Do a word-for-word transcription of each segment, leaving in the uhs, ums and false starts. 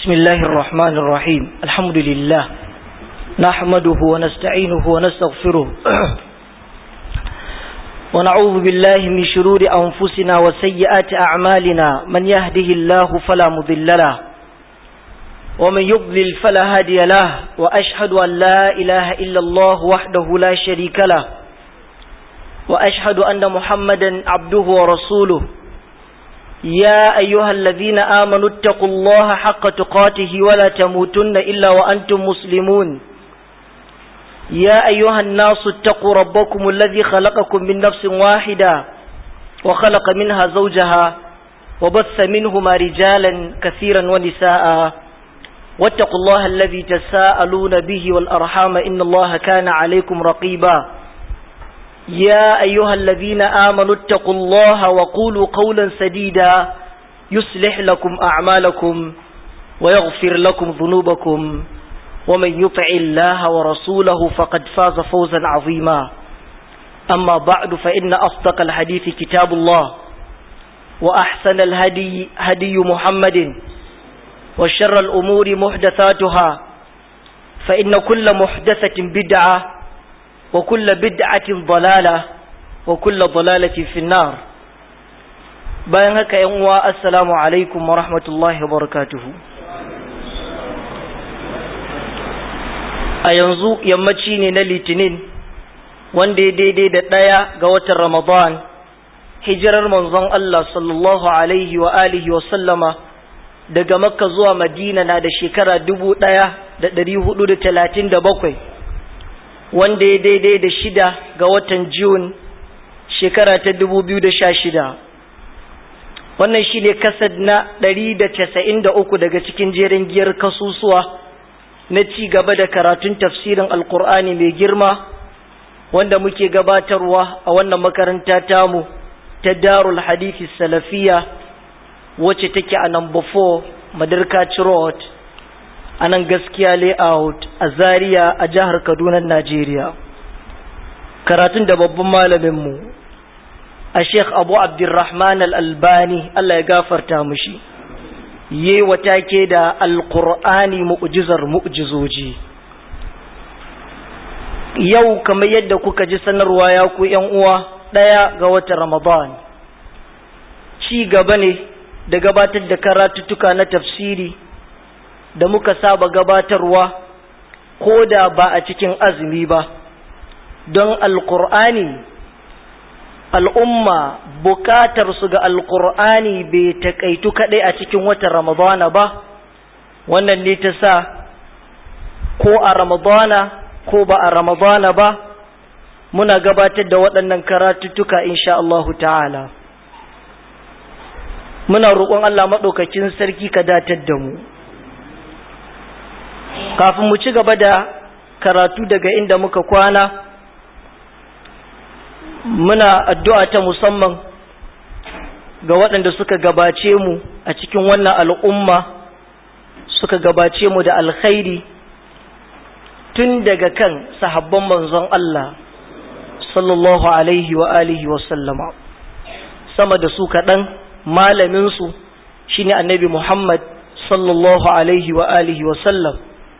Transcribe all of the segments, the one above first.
بسم الله الرحمن الرحيم الحمد لله نحمده ونستعينه ونستغفره ونعوذ بالله من شرور أنفسنا وسيئات أعمالنا من يهده الله فلا مضل له ومن يضلل فلا هادي له وأشهد أن لا إله إلا الله وحده لا شريك له وأشهد أن محمدا عبده ورسوله يا أيها الذين آمنوا اتقوا الله حق تقاته ولا تموتن إلا وأنتم مسلمون يا أيها الناس اتقوا ربكم الذي خلقكم من نفس واحدة وخلق منها زوجها وبث منهما رجالا كثيرا ونساء واتقوا الله الذي تساءلون به والأرحام إن الله كان عليكم رقيبا يا أيها الذين آمنوا اتقوا الله وقولوا قولا سديدا يصلح لكم أعمالكم ويغفر لكم ذنوبكم ومن يطع الله ورسوله فقد فاز فوزا عظيما أما بعد فإن أصدق الحديث كتاب الله وأحسن الهدي هدي محمد وشر الأمور محدثاتها فإن كل محدثة بدعة وكل بدعة ضلالة وكل ضلالة في النار bayan haka yan uwa assalamu alaikum wa rahmatullahi wa barakatuhu a yanzu yammaci ne na litinin wanda ya daidai da ɗaya ga watan ramadan hijirar manzon Allah sallallahu alaihi wa alihi wa sallama daga makka zuwa madina na da shekara dubu ɗaya da ɗari hudu da talatin da bakwai wanda ya daidai da shida ga watan Jun shekara ta dubu biyu da sha shida. Wannan shi ne kasad na ɗari da casa'in da uku daga cikin jerin giyar kasusuwa na ci gaba da karatun tafsirin Alƙur'ani mai girma wanda muke gabatarwa a wannan makaranta tamu ta Darul Hadithi Salafiya wacce take a number four Madarkaci Road a nan gaskiya layout a Zaria a jihar Kaduna, Najeriya. Karatun da babban malaminmu a Sheikh Abu Abdurrahman Al-Albani Allah ya gafarta mushi yi wata ke da Al-Qur'ani mu'jizar mu'jizoji. Yau kamar yadda kuka ji sanarwa ya ku ƴan uwa ɗaya ga watan Ramadan ci gaba ne da gabatar da karatuttuka na tafsiri da muka saba gabatarwa ko da ba a cikin azumi ba don alkur'ani al'umma bukatar su ga alkur'ani bai takaitu kadai a cikin watan ramadana ba wannan ne ta sa ko a ramadana ko ba a ramadana ba muna gabatar da waɗannan karatuttuka insha Allah ta'ala muna roƙon Allah maɗaukakin sarki ka datar da mu. Kafin mu ci gaba da karatu daga inda muka kwana muna addu'a ta musamman ga waɗanda suka gabace mu a cikin wannan al'umma suka gabace mu da alkhairi tun daga kan sahabban manzon Allah sallallahu alaihi wa alihi wa sallama sama da su kaɗan malaminsu shine annabi Muhammad sallallahu alaihi wa alihi wa sallam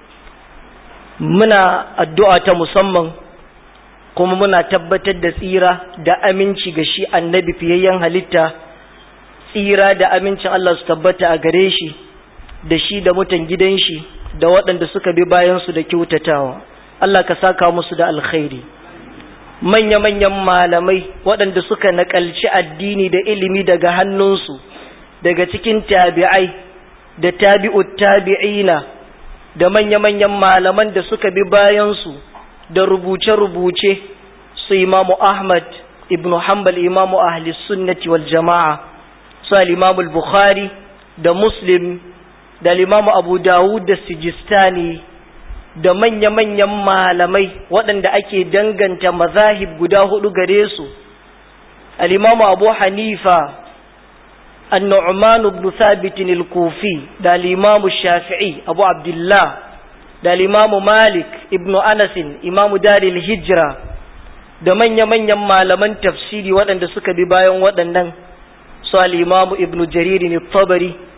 muna addu'a ta musamman kuma muna tabbatar da tsira da aminci ga shi annabi fiyayyen halitta tsira da amincin Allah su tabbata a gare shi da shi da mutan gidan shi da waɗanda suka bi bayansu da kyautatawa Allah ka saka musu da alkhairi manya-manyan malamai waɗanda suka naƙalci addini da ilimi daga hannunsu daga cikin tabi'ai da tabi'ut tabi'ina da manya-manyan malaman da suka bi bayansu da rubuce-rubuce su imamu Ahmad ibn Hanbal imamu ahli sunnati wal jama'a su al-imamu al-Bukhari da Muslim da al-imamu Abu Dawud da Sijistani da manya-manyan malamai waɗanda ake danganta mazahib guda hudu gare su al-imamu Abu Hanifa النعمان بن ثابت الكوفي دا الإمام الشافعي أبو عبد الله دا الإمام مالك ابن أنس إمام دار الهجرة دا من يمن يما لمن تفسيري ودن دا سكا ببايا ودن سو الإمام ابن جرير الطبري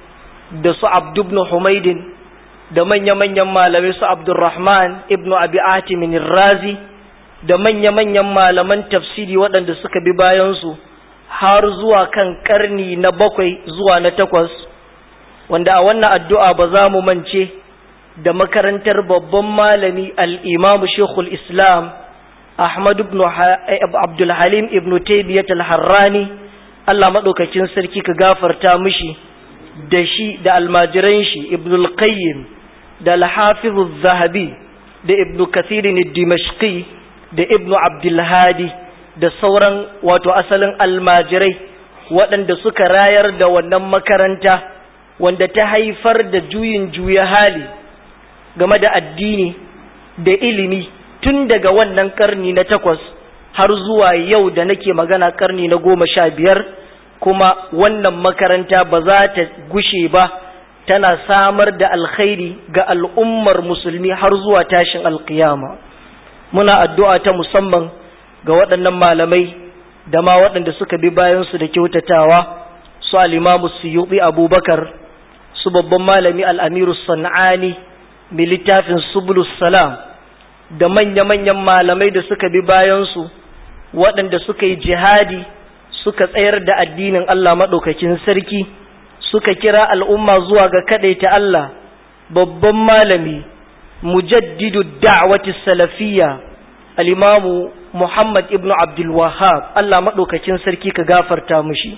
da su Abd ibn Humaydin da manya-manyan malamai su Abdurrahman ibn Abi Atim ar-Razi da manya-manyan malaman tafsiri waɗanda suka bi bayansu har zuwa kan karni na bakwai zuwa na takwas, wanda a wannan addu'a ba za mu mance da makarantar babban malami al-Imam Sheikhul Islam Ahmad ibn Abdul Halim ibn Taymiyyah al-Harrani, Allah madaukakin sarki ka gafarta mishi, da shi da almajiran shi Ibn al-Qayyim da al-Hafiz az-Zahabi da Ibn Kathir ad-Dimashqi da Ibn Abdul Hadi da sauran wato asalin almajirai waɗanda suka rayar da wannan makaranta wanda ta haifar da juyin juya hali game da addini da ilimi tun daga wannan karni na takwas har zuwa yau da nake magana karni na goma sha biyar, kuma wannan makaranta ba za ta gushe ba tana samar da alkhairi ga al'ummar musulmi har zuwa tashin alkiyama. Muna addu'a ta musamman ga waɗannan malamai da ma waɗanda suka bi bayansu da kyautatawa, su al-Imamu Suyuti Abubakar, su babban malami al-Amiru San'ani mai littafin Subulus Salam, da manya-manyan malamai da suka bi bayansu waɗanda suka yi jihadi suka tsayar da addinin Allah maɗaukakin sarki, suka kira al'umma zuwa ga kaɗaita Allah. Babban malami mujaddidu da'wati salafiyya al-Imamu Muhammad ibn Abdul Wahhab, Allah maɗaukakin sarki ka gafarta mushi.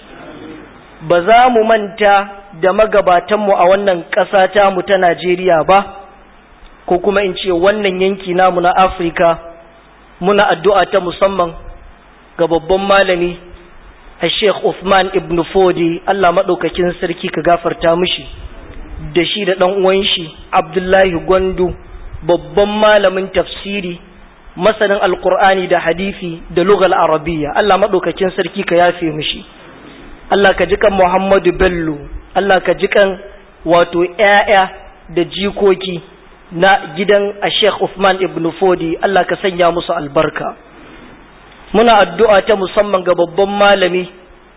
Ba za mu manta da magabatanmu a wannan ƙasa ta mu ta Najeriya ba, ko kuma in ce wannan yanki namu na Afirka. Muna addu'a ta musamman ga babban malami a Sheikh Uthman ibn Fodi, Allah maɗaukakin sarki ka gafarta mushi, da shi da ɗan uwan shi Abdullahi Gwandu, babban malamin tafsiri, masanin alkur'ani da hadisi da lugal arabiya. Allah maɗaukakin sarki ka yafe mushi. Allah ka ji kan Muhammadu Bello, Allah ka ji kan wato ƴaƴa da jikoki na gidan a Sheikh Uthman ibn Fodi, Allah ka sanya musu albarka. Muna addu'a ta musamman ga babban malami,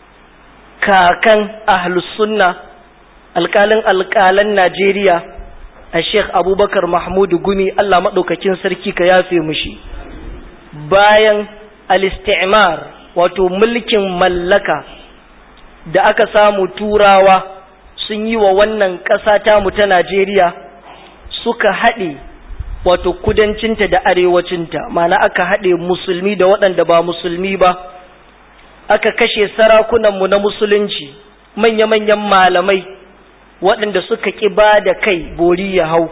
kakan ahlus sunna, alƙalin alƙalan Najeriya, a Sheikh Abubakar Mahmudu Gumi, Allah maɗaukakin sarki ka yafe mushi. Bayan al-istimar wato mulkin mallaka da aka samu turawa sun yi wa wannan ƙasa tamu ta Najeriya, suka haɗe wato kudancinta da arewacinta, mana aka haɗe musulmi da waɗanda ba musulmi ba, aka kashe sarakunanmu na musulunci, manya-manyan malamai waɗanda suka ƙi ba da kai bori ya hau,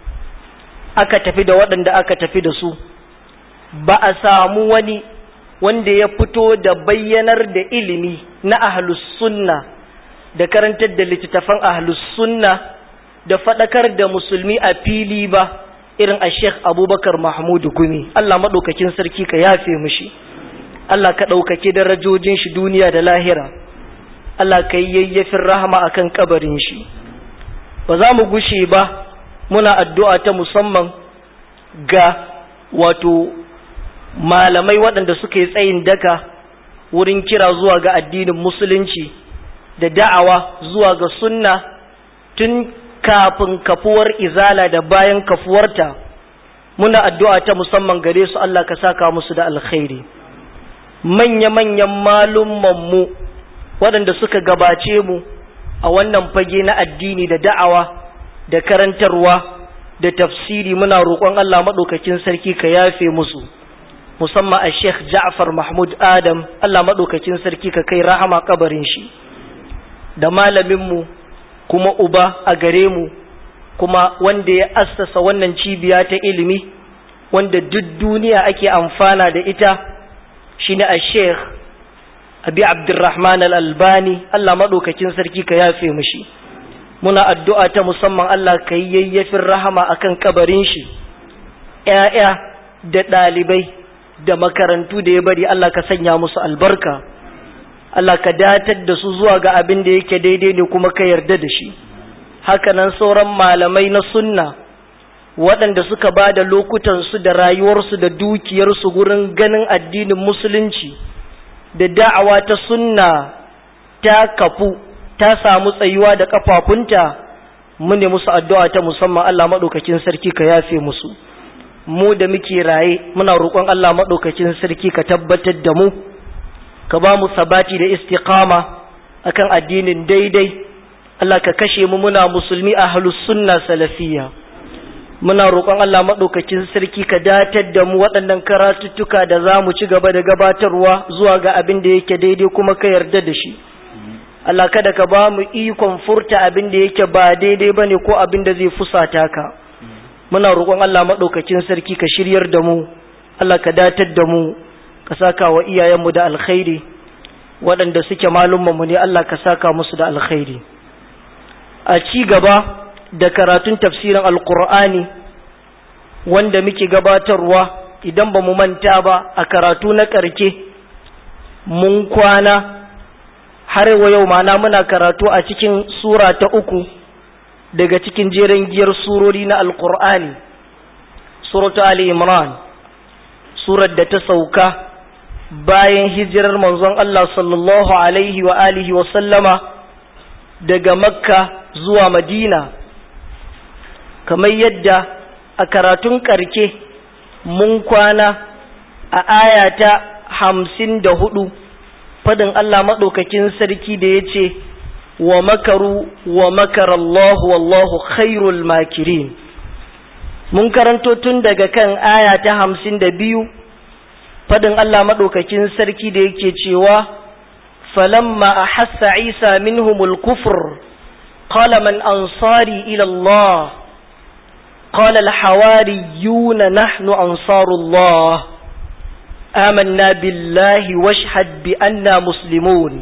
aka tafi da waɗanda aka tafi da su. Ba a samu wani wanda ya fito da bayyanar da ilimi na ahlus sunna da karantar da littattafan ahlus sunna da faɗakar da musulmi a fili ba irin a Sheikh Abubakar Mahmudu Gumi. Allah maɗaukakin sarki ka yafe mushi, Allah ka ɗaukake darajojin shi duniya da lahira, Allah ka yi yayyafin rahama akan kabarin shi. Ba za mu gushe ba muna addu'a ta musamman ga wato malamai waɗanda suka yi tsayin daka wurin kira zuwa ga addinin musulunci da da'awa zuwa ga sunna tun kafin kafuwar izala da bayan kafuwarta. Muna addu'a ta musamman gare su, Allah ka saka musu da alkhairi. Manya-manyan malummanmu waɗanda suka gabace mu a wannan fage na addini da da'awa da karantarwa da tafsiri, muna roƙon Allah maɗaukakin sarki ka yafe musu, musamman a Sheikh Ja'far Mahmud Adam, Allah maɗaukakin sarki ka kai rahama kabarin shi, da malaminmu kuma uba a gare mu, kuma wanda ya assasa wannan cibiya ta ilimi wanda duk duniya ake amfana da ita, shine a Sheikh Abi Abdurrahman Al-Albani, Allah maɗaukakin sarki ka yafe mishi. Muna addu'a ta musamman Allah ka yi yayyafin rahama akan kabarin shi, ƴaƴa da ɗalibai da makarantu da ya bari, Allah ka sanya musu albarka, Allah ka datar da su zuwa ga abin da yake daidai ne kuma ka yarda da shi. Hakanan sauran malamai na sunna waɗanda suka ba da lokutansu da rayuwarsu da dukiyarsu gurin ganin addinin musulunci da da'awa ta sunna ta kafu ta samu tsayuwa da kafafunta, mu ne musu addu'a ta musamman Allah madaukakin sarki ka yafe musu. Mu da muke raye muna roƙon Allah madaukakin sarki ka tabbatar da mu, ka ba mu sabati da istiqama akan addinin daidai. Allah ka kashe mu muna musulmi ahlus sunna salafiyya. Muna roƙon Allah madaukakin sarki ka datar da mu waɗannan karatuttuka da za mu ci gaba da gabatarwa zuwa ga abin da yake daidai kuma ka yarda da shi. Allah kada ka ba mu ikon furta abin da yake ba daidai bane ko abin da zai fusata ka. Muna roƙon Allah madaukakin sarki ka shiryar da mu, Allah ka datar da mu, ka saka wa iyayenmu da alkhairi, waɗanda suke malummanmu ne Allah ka saka musu da alkhairi. A ci gaba da karatun tafsirin alkur'ani wanda muke gabatarwa, idan ba mu manta ba a karatu na ƙarke mun kwana har wa yau mana muna karatu a cikin sura ta uku daga cikin jerin giyar surori na alkur'ani, suratu Ali Imran, surar da ta sauka bayan hijirar manzon Allah sallallahu alaihi wa alihi wa sallama daga Makka zuwa Madina. Kamar yadda a karatun ƙarke mun kwana a ayata hamsin da hudu fadin Allah maɗaukakin sarki da ya ce wa makaru wa makarallahu wallahu khairul makirin. Mun karanto tun daga kan ayata hamsin da biyu fadin Allah maɗaukakin sarki da yake cewa falamma ahassa Isa minhumul kufr qala man ansari ila Allah قال الحواريون نحن أنصار الله آمنا بالله واشهد بأننا مسلمون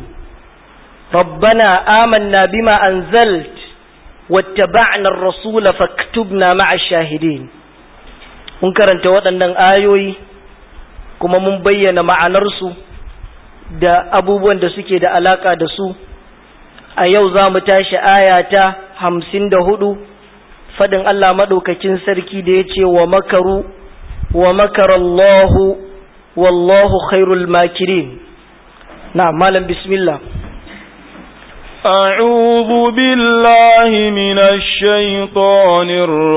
ربنا آمنا بما أنزلت واتبعنا الرسول فاكتبنا مع الشاهدين. mun karanta waɗannan ayoyi kuma mun bayyana ma'anarsu da abubuwan da suke da alaka da su. A yau za mu tashi aya ta hamsin da hudu fadin Allah maɗaukakin sarki da ya ce wa makaru wa makarallahu wallahu khairul makirin. Na malam bismillah. أعوذ بالله من الشيطان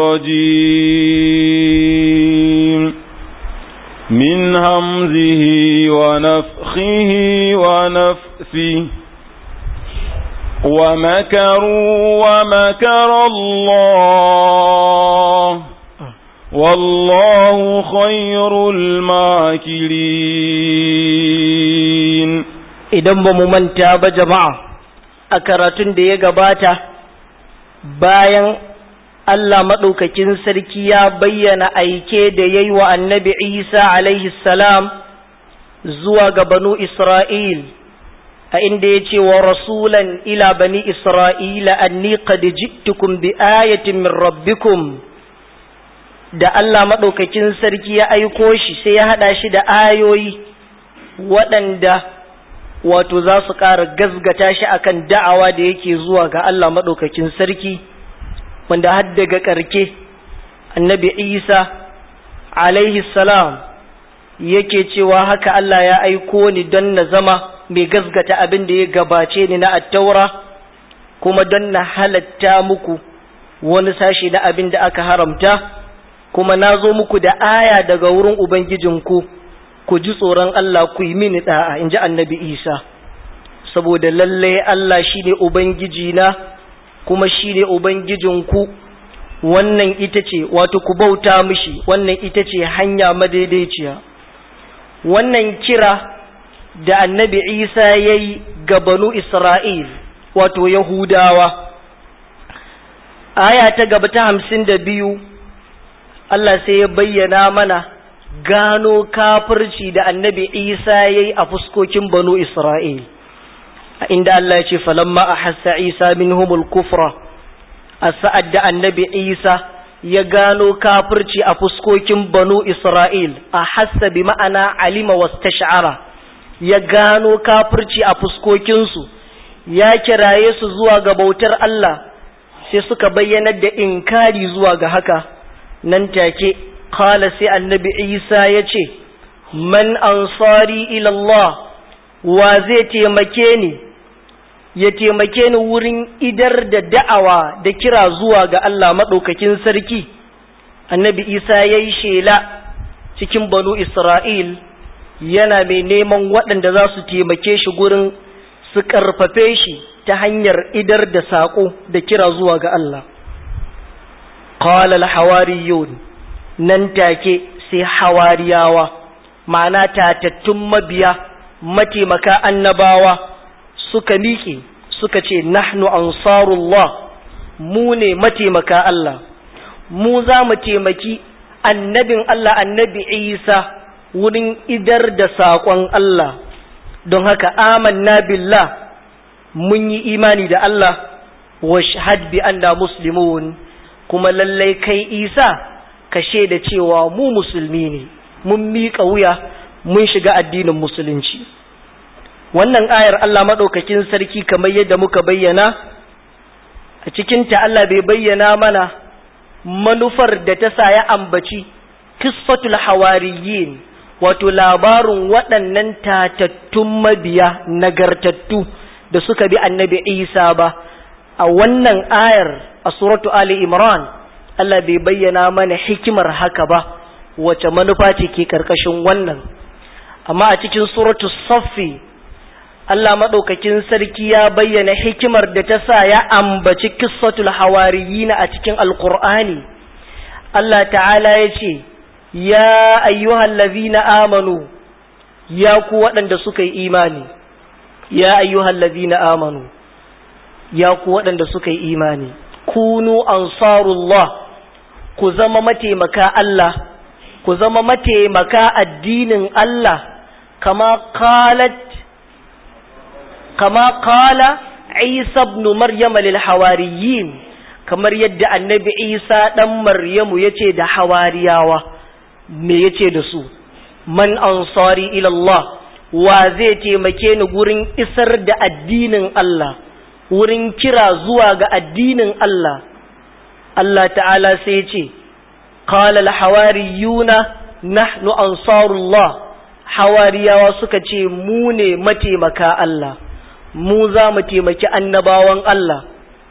الرجيم من همزه ونفخه ونفثه ومكروا ومكر الله والله خير الماكرين. idan ba mu manta ba jama'a a karatun da ya gabata, bayan Allah maɗaukakin sarki ya bayyana aike da ya yi wa annabi Isa alaihi salam zuwa ga banu Isra'il, a inda ya ce wa rasulan ila bani Isra'ila anni qad jittukum bi ayatin min rabbikum, da Allah maɗaukakin sarki ya aiko shi sai ya haɗa shi da ayoyi waɗanda wato za su ƙara gazgata shi akan da'awa da yake zuwa ga Allah maɗaukakin sarki, wanda har daga ƙarke annabi Isa alaihi salam yake cewa haka Allah ya aiko ni don na zama mai gazgata abin da ya gabace ni na attaura, kuma don na halatta muku wani sashi na abin da aka haramta, kuma na zo muku da aya daga wurin Ubangijinku, ku ji tsoron Allah ku yi mini da'a, in ji annabi Isa, saboda lallai Allah shi ne Ubangijina kuma shi ne Ubangijinku, wannan ita ce wato ku bauta mishi, wannan ita ce hanya madaidaiciya. Wannan kira da annabi Isa ya yi ga banu Isra'il wato Yahudawa, aya ta gaba ta hamsin da biyu Allah sai ya bayyana mana gano kafirci da annabi Isa ya yi a fuskokin banu Isra'il, a inda Allah ya ce falamma a hassa Isa minhumul kufra, a sa'ad da annabi Isa ya gano kafirci a fuskokin banu Isra'il, a hassa bi ma'ana alima wasu tash'ara, ya gano kafirci a fuskokinsu, ya kiraye su zuwa ga bautar Allah, sai suka bayyanar da inkari zuwa ga haka. Nan take qala sai annabi Isa ya ce man ansari ila Allah, wa zai taimake ni ya taimake ni wurin idar da da'awa da kira zuwa ga Allah maɗaukakin sarki. Annabi Isa ya yi shela cikin banu Isra'il yana mai neman waɗanda za su taimake shi gurin su ƙarfafe shi ta hanyar idar da saƙo da kira zuwa ga Allah. Qala al-hawariyun, nan take sai hawariyawa, ma'ana tatattun mabiya mataimaka annabawa suka miƙe suka ce nahnu ansarullah, mu ne mataimaka Allah, mu za mu taimaki annabin Allah annabi Isa wurin idar da saƙon Allah. Don haka amanna billah, mun yi imani da Allah, wa shahad bi anna muslimun, kuma lallai kai Isa ka shaida cewa mu musulmi ne, mun miƙa wuya, mun shiga addinin musulunci. Wannan ayar Allah maɗaukakin sarki kamar yadda muka bayyana a cikinta, Allah bai bayyana mana manufar da ta sa ya ambaci qissatul hawariyin, wato labarin waɗannan tatattun mabiya nagartattu da suka bi annabi Isa ba. A wannan ayar a suratu Ali Imran, Allah bai bayyana mana hikimar haka ba, wace manufa ce ke karkashin wannan. Amma a cikin suratu Saffi, Allah maɗaukakin sarki ya bayyana hikimar da ta sa ya ambaci qissatul hawariyina a cikin Alƙur'ani. Allah ta'ala ya ce, ya ayyuhal ladhina amanu, ya ku waɗanda suka yi imani, ya ayyuhal ladhina amanu, ya ku waɗanda suka yi imani, kunu ansarullah, ku zama mataimaka Allah, ku zama mataimaka addinin Allah, kama qalat kama qala Isa ibn Maryam lil hawariyin, kamar yadda annabi Isa dan Maryamu yace da hawariyawa. Me yace da su? Man ansari ila Allah, wa zai taimake ni gurin isar da addinin Allah, wurin kira zuwa ga addinin Allah. Allah ta'ala sai ce, qala al-hawariyuna nahnu ansarullah, hawariyawa suka ce mu ne mataimaka Allah, mu za mu taimaki annabawan Allah.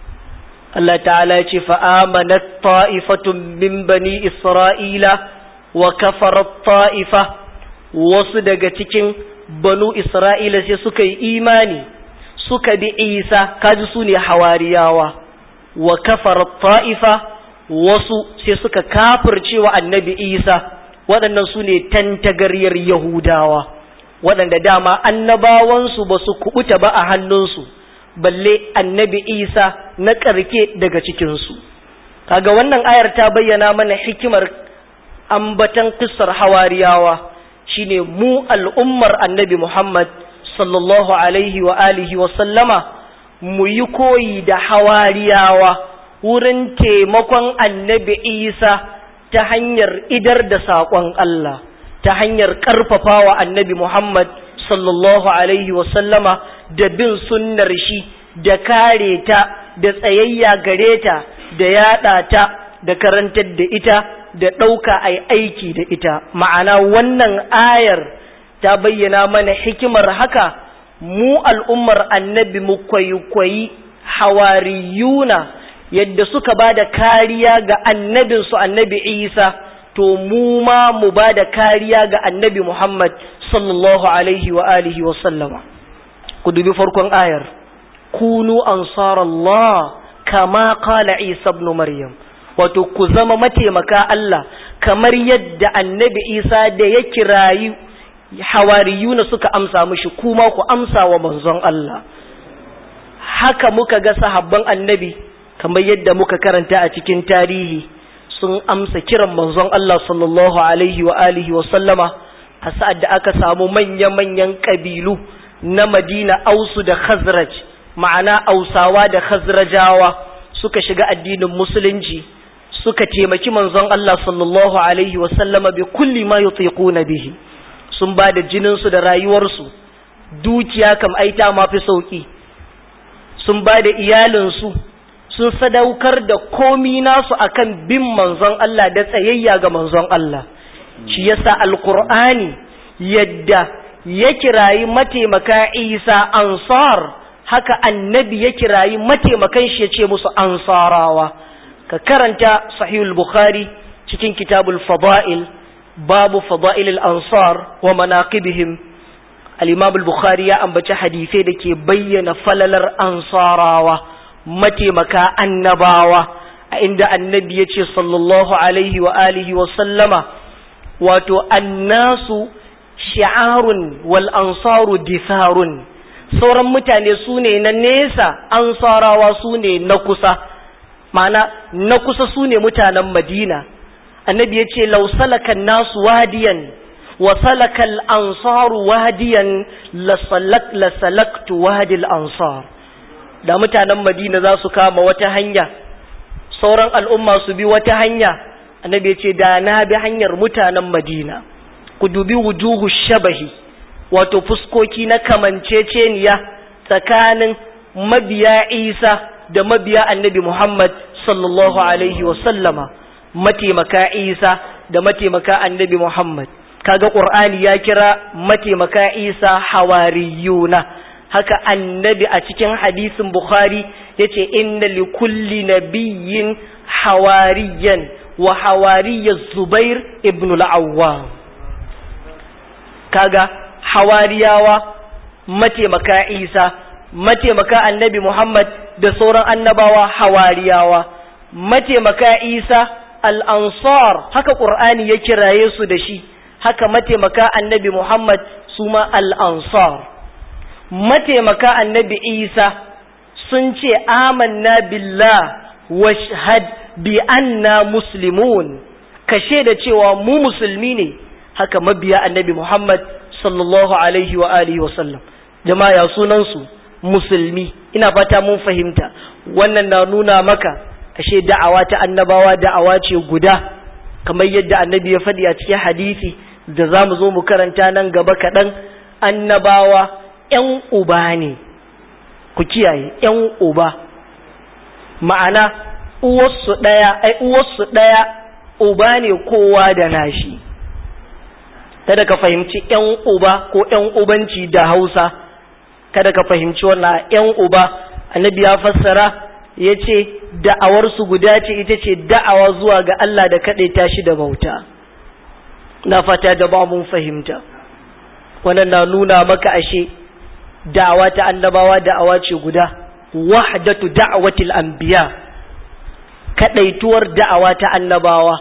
Allah ta'ala ya ce fa amanat ta'ifatun min bani Isra'ila wa kafarat ta'ifa, wasu daga cikin banu Isra'ila sai suka yi imani suka bi Isa, kaji su ne hawariyawa. Wa kafarat ta'ifa, wasu sai suka kafircewa annabi Isa, waɗannan su ne tantagaryar Yahudawa, waɗanda dama annabawansu ba su kubuta ba a hannunsu, balle annabi Isa na ƙarke daga cikinsu. Kaga wannan ayar ta bayyana mana hikimar ambatan kissar hawariyawa, shine mu al'ummar annabi Muhammad sallallahu alaihi wa alihi wa sallama mu yi koyi da hawariyawa wurin taimakon annabi Isa ta hanyar idar da saƙon Allah, ta hanyar ƙarfafawa annabi Muhammad sallallahu alaihi wa sallama da bin sunnar shi, da kare ta, da tsayayya gare ta, da yaɗa ta, da karantar da ita, da ɗauka ai aiki da ita. Ma'ana wannan ayar ta bayyana mana hikimar haka, mu al'ummar annabi mu kwaikwayi hawariyuna yadda suka ba da kariya ga annabinsu annabi Isa, to mu ma mu ba da kariya ga annabi Muhammad sallallahu alaihi wa alihi wa sallama. Ku dubi farkon ayar, kunu ansarallah kama qala Isa ibn Maryam, wato ku zama mataimaka Allah kamar yadda annabi Isa da ya kirayi hawariyuna suka amsa mishi, kuma ku amsa wa manzon Allah. Haka muka ga sahabban annabi, kamar yadda muka karanta a cikin tarihi, sun amsa kiran manzon Allah sallallahu alaihi wa alihi wa sallama a sa'ad da aka samu manya-manyan kabilu na Madina, Ausu da Khazraj, ma'ana Ausawa da Khazrajawa, suka shiga addinin musulunci, suka taimaki manzon Allah sallallahu alaihi wa sallama bi kulli ma yutiquna bihi. Sun ba da jininsu da rayuwarsu, dukiya kam aita ma fi sauki, sun ba da iyalinsu, sun sadaukar da komi nasu akan bin manzon Allah da tsayayya ga manzon Allah. Shi yasa alqur'ani yadda ya kirayi mataimaka Isa ansar, haka annabi ya kirayi mataimakan shi ya ce musu ansarawa. Ka karanta sahihul bukhari cikin kitabul fada'il babu fada'ilil ansar wa manaqibihim. al-imam al-bukhari ya ambaci hadisai da ke bayyana falalar ansarawa, mataimaka annabawa, a inda annabi ya ce sallallahu alaihi wa alihi wa sallama, wato annasu shi'arun wal ansaru ditharun. Sauran mutane su ne na nesa, ansarawa su ne na kusa, ma'ana na kusa su ne mutanen Madina. Annabi ya ce law salaka nasu wadiyan wa salaka al-ansaru wadiyan la salak la salaktu wadi al-ansar. Da mutanen Madina za su kama wata hanya, sauran al'umma su bi wata hanya, annabi ya ce da na bi hanyar mutanen Madina. Ku dubi wujuhu shabahi, wato fuskoki na kamanceceniya tsakanin mabiya Isa da mabiya annabi Muhammad sallallahu alaihi wa sallama, mataimaka Isa da mataimaka annabi Muhammad. Kaga Qur'ani ya kira mataimaka Isa hawariyuna, haka annabi a cikin hadisin Bukhari yace inna likulli nabiyyin hawariyan wa hawariyaz Zubair ibn al-Awwam. Kaga hawariyawa mataimaka Isa, mataimaka annabi Muhammad da sauran annabawa hawariyawa, mataimaka Isa al-ansar, haka Qur'ani ya kiraye su da shi, haka mataimaka annabi Muhammad suma al-ansar. Mataimaka annabi Isa sun ce amanna billah washhad bi anna muslimun, kashe da cewa mu musulmi ne, haka mabiya annabi Muhammad sallallahu alaihi wa alihi wa sallam. Jama'a ya sunan su musulmi. Ina fata mun fahimta. Wannan na nuna maka ashe da'awa ta annabawa da'awa ce guda, kamar yadda annabi ya faɗi a cikin hadisi da zamu zo mu karanta nan gaba kaɗan. Annabawa ƴan uba ne, ku kiyaye, ƴan uba, ma'ana uwarsu ɗaya, ai uwarsu ɗaya, uba ne kowa da nashi. Kada ka fahimci ƴan uba ko ƴan ubanci da Hausa, kada ka fahimci wannan ƴan uba. Annabi ya fassara ya ce da'awarsu guda ce, ita ce da'awa zuwa ga Allah da kaɗaita shi da bauta. Na fata da ba mun fahimta. Wannan na nuna maka ashe da'awa ta annabawa da'awa ce guda, wahdatu da'watil anbiya, kaɗaituwar da'awa ta annabawa.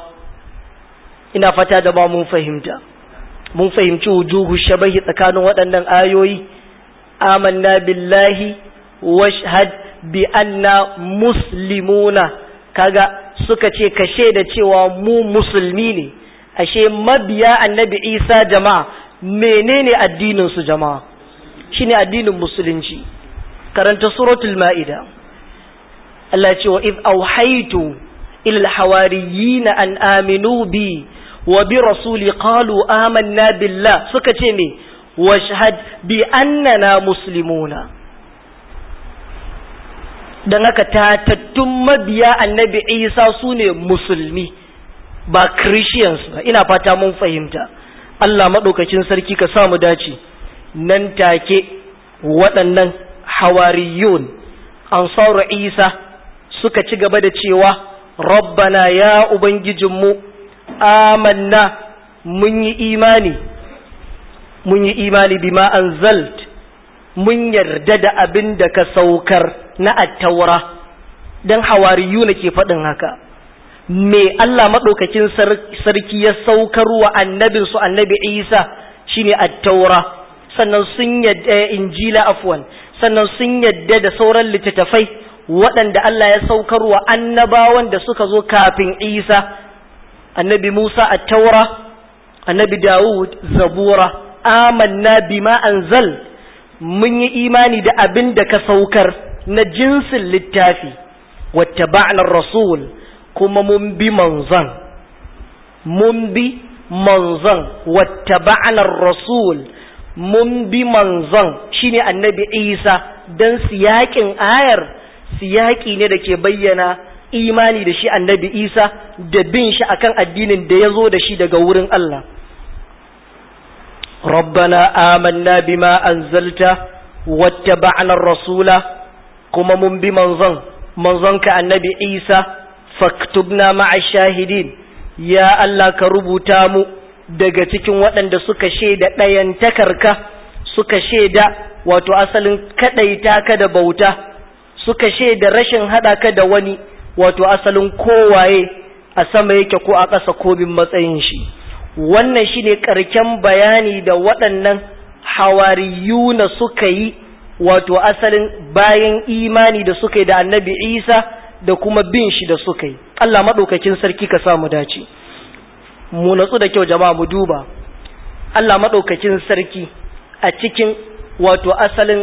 Ina fata da ba mun fahimta. Mun fahimci wujuhu shabahi tsakanin waɗannan ayoyi. Amanna billahi washhad bi anna muslimuna, kaga suka ce kashe da cewa mu musulmi ne. Ashe mabiya annabi Isa jama'a menene addinin su jama'a? Shine addinin musulunci. Karanta suratul Maida. Allah ce wa id auhaytu ila al-hawariyina an aminu bi wa bi rasuli qalu amanna billah, suka ce me washhad bi annana muslimuna. Dan haka tatattun mabiya annabi Isa sune musulmi, ba Christians ba. Ina fata mun fahimta. Allah madaukakin sarki ka samu dace. Nan take waɗannan hawariyun ansaru Isa suka ci gaba da cewa rabbana ya ubangijinmu amanna, mun yi imani mun yi imani bima anzalt, mun yarda da abin da ka saukar na at-taura. Dan hawariyu ne ke faɗin haka. Me Allah madaukakin sarki ya saukar wa annabin su annabi Isa shine at-taura, sannan sun yadda injila afwan, sannan sun yadda da sauran littattafai waɗanda Allah ya saukar wa annabawan da suka zo kafin Isa, annabi Musa at-taura, annabi Dawud zabura. Amanna bima anzal, mun yi imani da abin da ka saukar na jinsin littafi. Wattaba'na ar-rasul, kuma mun bi manzon, mun bi manzon. Wattaba'na ar-rasul, mun bi manzon shine annabi Isa. Dan siyakin ayar siyaki ne da ke bayyana imani da shi annabi Isa da bin shi akan addinin da ya zo da shi daga wurin Allah. Rabbana amanna bima anzalta wattaba'na ar-rasula kuma mun bi manzon manzonka annabi Isa faktubna ma'a shahidin ya Allah ka rubuta mu daga cikin waɗanda suka shaida ɗayan takarka suka shaida wato asalin kadaita ka da bauta suka shaida rashin hada ka da wani wato asalin kowaye a sama yake ko a ƙasa ko bin matsayin shi. Wannan shine karken bayani da waɗannan hawariyuna suka yi wato asalin bayan imani da suka yi da annabi Isa da kuma bin shi da suka yi. Allah maɗaukakin sarki ka samu dace. Mu natsu da kyau jama'a mu duba. Allah maɗaukakin sarki a cikin wato asalin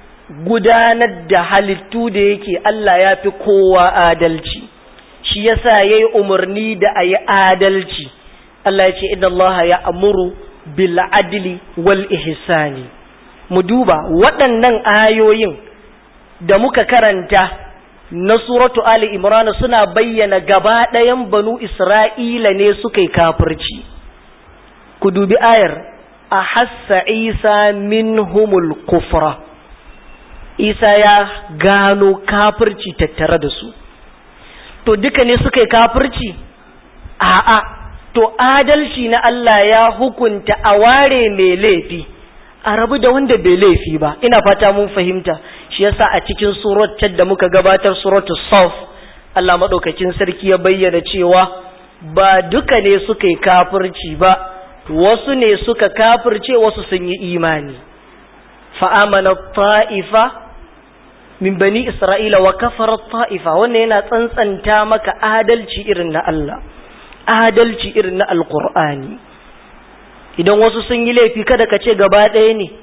gudanar da halittu da yake Allah ya fi kowa adalci. Shi yasa yayi umarni da ayi adalci. Allah ya ce inna Allah ya amuru bil adli wal ihsani. Mu duba waɗannan ayoyin da muka karanta na suratu Ali Imran suna bayyana gaba ɗayan banu Isra'ila ne suka yi kafirci. Ku dubi ayar a hassa Isa minhumul kufra. Isa ya gano kafirci tattare da su. To duka ne suka yi kafirci? A'a, to adalci na Allah ya hukunta a ware mai laifi, a rabu da wanda bai laifi ba. Ina fata mun fahimta. Shi yasa a cikin suratul da muka gabatar suratul Saf, Allah madaukakin sarki ya bayyana cewa ba duka ne suka yi kafirci ba, wasu ne suka kafirce, wasu sun yi imani. Fa amana ta'ifa min bani Isra'ila wa kafara ta'ifa. Wannan yana tsantsanta maka adalci irin na Allah, adalci irin na Alqur'ani. Idan wasu sun yi laifi kada ka ce gaba ɗaya ne.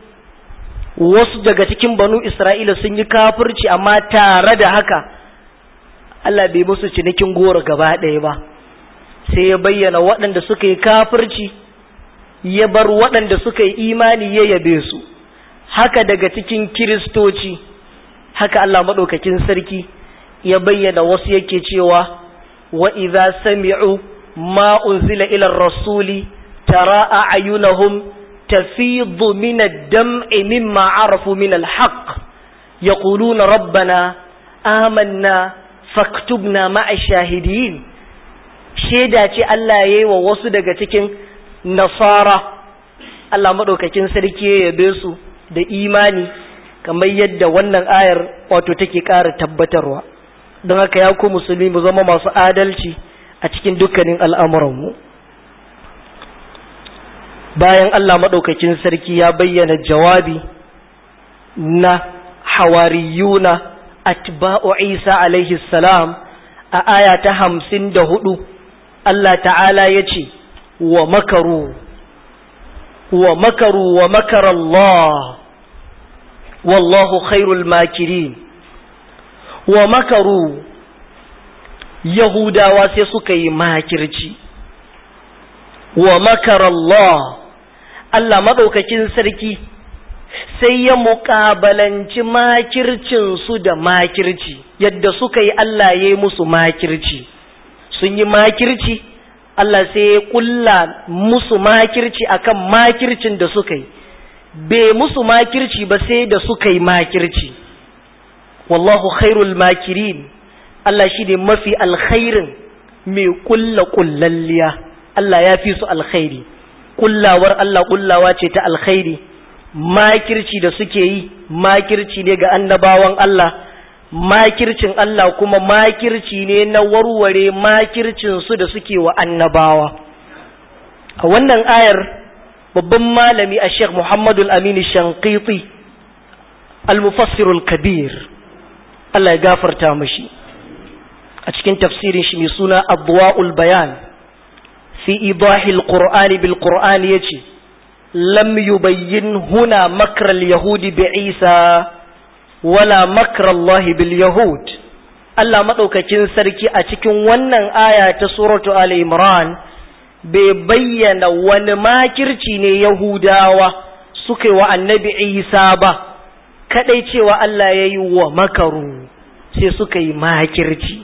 Wasu daga cikin banu Isra'ila sun yi kafirci, amma tare da haka Allah bai musu cinikin goro gaba ɗaya ba, sai ya bayyana waɗanda suka yi kafirci ya bar waɗanda suka yi imani ya yabe su. Haka daga cikin Kiristoci, haka Allah maɗaukakin sarki ya bayyana wasu yake cewa wa idza sami'u ma unzila ila rasuli tara a'yunahum tafidu min ad-dam'i mimma 'arafu min al-haqq yaquluna rabbana amanna faktubna ma'a shahidin. Sheda ce Allah yayi wa wasu daga cikin nasara. Allah madaukakin sarki ya yabe su da imani kamar yadda wannan ayar wato take ƙara tabbatarwa. Don haka ya ku musulmi mu zama masu adalci a cikin dukkanin al'amuranmu. Bayan Allah maɗaukakin sarki ya bayyana jawabi na hawariyuna atba'u Isa alaihi salam a aya ta hamsin da hudu, Allah ta'ala ya ce wa makaru wa makaru wa makar Allah wallahu khairul makirin. Wa makaru, Yahudawa sai suka yi makirci. Wa makar Allah, Allah maɗaukakin sarki sai ya muƙabalanci makircinsu da makirci, yadda suka yi Allah ya yi musu makirci. Sun yi makirci, Allah sai ya ƙulla musu makirci akan makircin da suka yi. Bai musu makirci ba sai da suka yi makirci. Wallahu khairul makirin, Allah shi ne mafi alkhairin mai ƙulla ƙullalliya. Allah ya fi su alkhairi. Kullawar Allah kullawa ce ta alkhairi. Makirci da suke yi makirci ne ga annabawan Allah, makircin Allah kuma makirci ne na warware makircin su da suke wa annabawa. A wannan ayar babban malami a Sheikh Muhammadu al-Amin Shanqiti al-Mufassirul Kabir, Allah ya gafarta mashi, a cikin tafsirin shi mai suna Adwa'ul Bayan fi idahil Qur'ani bil Qur'ani yace lam yubayyin huna makra al-yahudi bi Isa wala makra Allah bil yahud. Allah madaukakin sarki a cikin wannan aya ta suratu Ali Imran bai bayyana wani makirci ne Yahudawa suka yi wa annabi Isa ba, kadai cewa Allah ya yi wa makaru, sai suka yi makirci.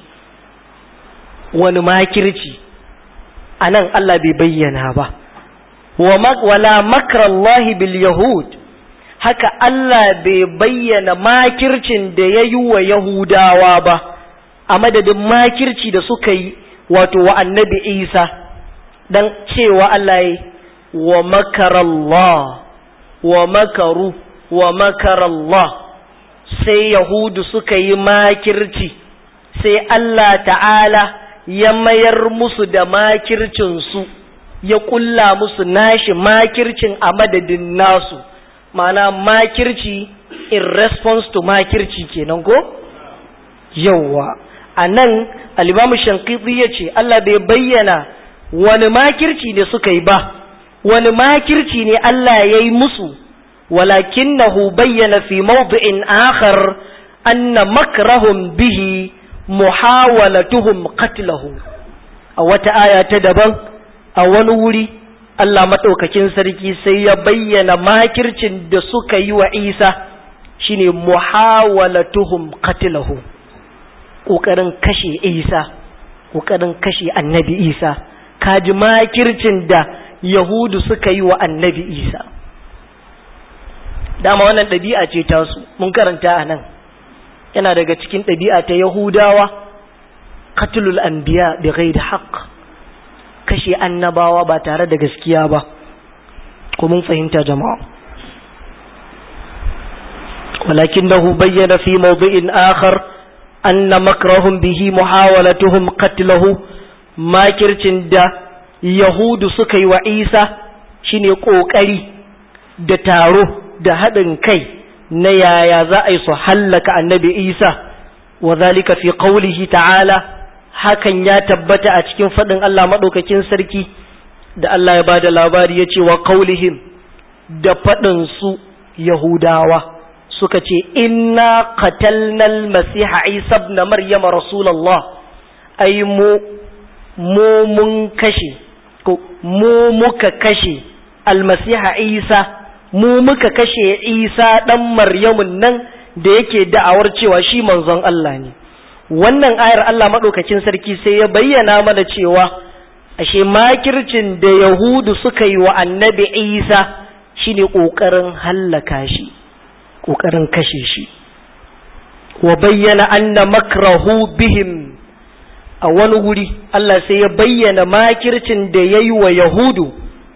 Wani makirci a nan Allah bai bayyana ba. Wala makarallahi bil yahud, haka Allah bai bayyana makircin da ya yi wa Yahudawa ba a madadin makirci da suka yi wato wa annabi Isa dan cewa Allah ya wa makarallah wa makaru wa makarallah sai Yahudu suka yi makirci sai Allah ta'ala ya mayar musu da makircinsu ya kulla musu nashi makircin a madadin nasu, ma'ana makirci in response to makirci kenan ko? Yawwa a nan al-Imam Shankiti ya ce Allah bai bayyana wani makirci ne suka yi ba, wani makirci ne Allah ya yi musu, walakinahu bayyana fi mawdi'in akhar anna makrahum bihi muhawalatuhum qatlahu. A wata aya ta daban a wani wuri Allah madaukakin sarki sai ya bayyana makircin da suka yi wa Isa shine muhawalatuhum qatlahu, kokarin kashe Isa, kokarin kashe annabi Isa. Kaji makircin da Yahudu suka yi wa annabi Isa. Dama wannan ɗabi'a ce tasu, mun karanta a nan, yana daga cikin ɗabi'a ta Yahudawa, qatlul anbiya bi ghairi haqq, kashe annabawa ba tare da gaskiya ba. Ko mun fahimta jama'a? Walakinahu bayyana fi mawdi'in akhar anna makrahum bihi muhawalatuhum qatlahu, makircin da Yahudu suka yi wa Isa shine kokari da taro da haɗin kai na yaya za a yi su hallaka annabi Isa, wa zalika fi qawlihi ta'ala, hakan ya tabbata a cikin faɗin Allah maɗaukakin sarki da Allah ya bada labari ya ce wa qawlihim, da faɗin su Yahudawa suka ce inna qatalnal masiha Isa ibn Maryam rasulullah, ai mu mu mun kashe ko mu muka kashe almasiha Isa, mu muka kashe Isa ɗan Maryamun nan da yake da'awar cewa shi manzon Allah ne. Wannan ayar Allah maɗaukakin sarki sai ya bayyana mana cewa ashe makircin da Yahudu suka yi wa annabi Isa shine ƙoƙarin hallaka shi, ƙoƙarin kashe shi. Wa bayyana anna makrahu bihim, a wani wuri Allah sai ya bayyana makircin da ya yi wa Yahudu,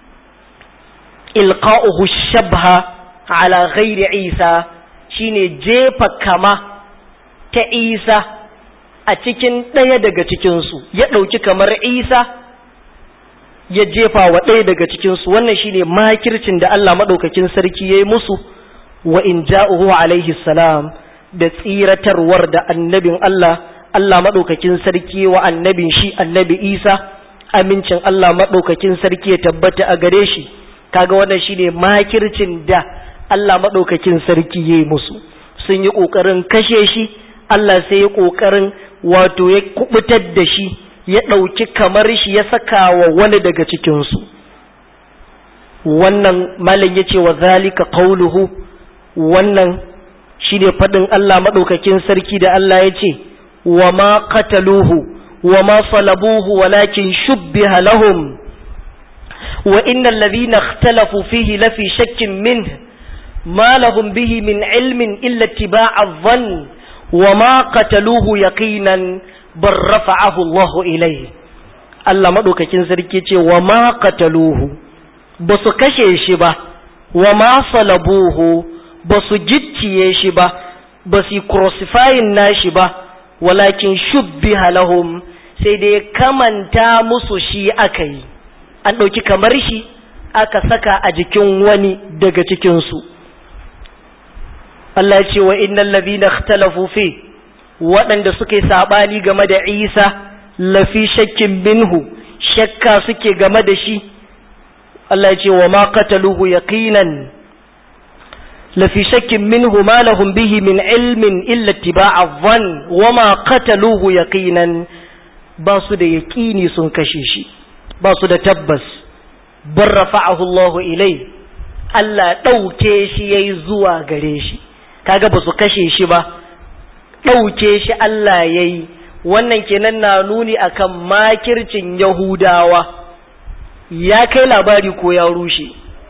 ilqa'uhu shabha ala ghairi Isa, shine jefa kama ta Isa a cikin ɗaya daga cikinsu, ya ɗauki kamar Isa ya jefa wa ɗaya daga cikinsu. Wannan shine makircin da Allah maɗaukakin sarki ya yi musu, wa in ja'uhu alaihi salam, da tsiratarwar da annabin Allah Allah maɗaukakin sarki wa annabin shi annabi Isa, amincin Allah maɗaukakin sarki ya tabbata a gare shi. Kaga wannan shine makircin da Allah maɗaukakin sarki ya yi musu. Sun yi ƙoƙarin kashe shi, Allah sai ya ƙoƙarin wato ya kubutar da shi, ya ɗauki kamar shi ya saka wa wani daga cikinsu. Wannan malam ya ce wa zalika qauluhu, wannan shine faɗin Allah maɗaukakin sarki da Allah ya ce wa ma qataluhu wa ma salabuhu walakin shubbiha lahum wa innal ladhina ikhtalafu fihi lafi shakkin minhu ma lahum bihi min ilmin illa ittiba'a adh-dhann wa ma qataluhu yaqinan bal rafa'ahu Allahu ilayhi. Allah madaukakin sarki ce wa ma qataluhu, basu kashe shi ba, wa ma salabuhu, basu gicciye shi ba, basu crucifying nashi ba, walakin shubbiha lahum, sai dai kamanta musu shi aka yi, an ɗauki kamar shi aka saka a jikin wani daga cikinsu. Allah ce wa innal ladhina ikhtalafu fi, waɗanda suke sabani game da Isa, lafi shakkin minhu, shakka suke game da shi. Allah ce wa ma qataluhu yaqinan, lafi shakkin minhu ma lahum bihi min ilmin illa ittiba'a dhann wa ma qataluhu yaqinan, ba su da yaqini sun kashe shi, ba su da tabbas. bar rafa'ahu Allahu ilai, Allah ɗauke shi yayi zuwa gare shi. Kaga ba su kashe shi ba, ɗauke shi Allah yayi. Wannan kenan na nuni akan makircin Yahudawa ya kai labari ko ya rushe.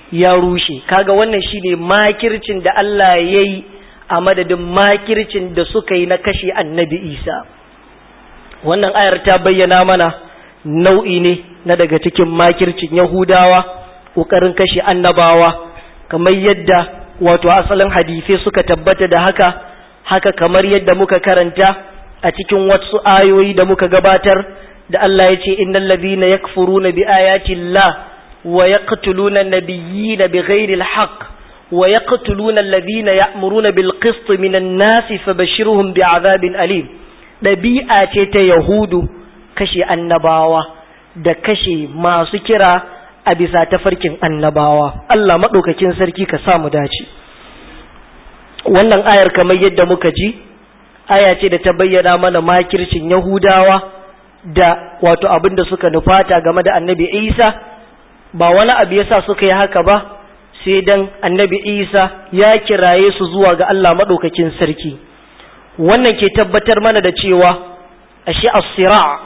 ya rushe. Kaga wannan shine makircin da Allah ya yi a madadin makircin da suka yi na kashe annabi Isa. Wannan ayar ta bayyana mana nau'i ne na daga cikin makircin Yahudawa, ƙoƙarin kashe annabawa, kamar yadda wato asalin hadisai suka tabbata da haka, haka kamar yadda muka karanta a cikin wasu ayoyi da muka gabatar da Allah ya ce innal ladhina yakfuruna bi ayati llah wa yaqtuluna an-nabiyyina bighairi al-haqq wa yaqtuluna alladhina ya'muruna bil qist minan nasi fabashshirhum bi'adhabin alim. Dabi'a ce ta Yahudu kashe annabawa da kashe masu kira a bisa tafarkin annabawa. Allah madaukakin sarki ka sa mu dace. Wannan ayar kamar yadda muka ji aya ce da ta bayyana mana makircin Yahudawa da wato abin da suka nufata game da annabi Isa. Ba wani abu yasa suka yi haka ba sai dan annabi Isa ya kiraye su zuwa ga Allah madaukakin sarki. Wannan ke tabbatar mana da cewa ashe as-sira'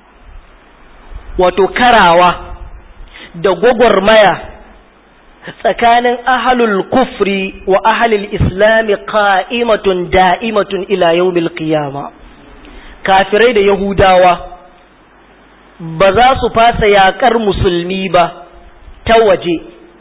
wato karawa da gwagwarmaya tsakanin ahlul kufri wa ahlul islami qa'imatun da'imatun ila yawmil qiyama. Kafirai da Yahudawa ba za su fasa yakar musulmi ba ta waje.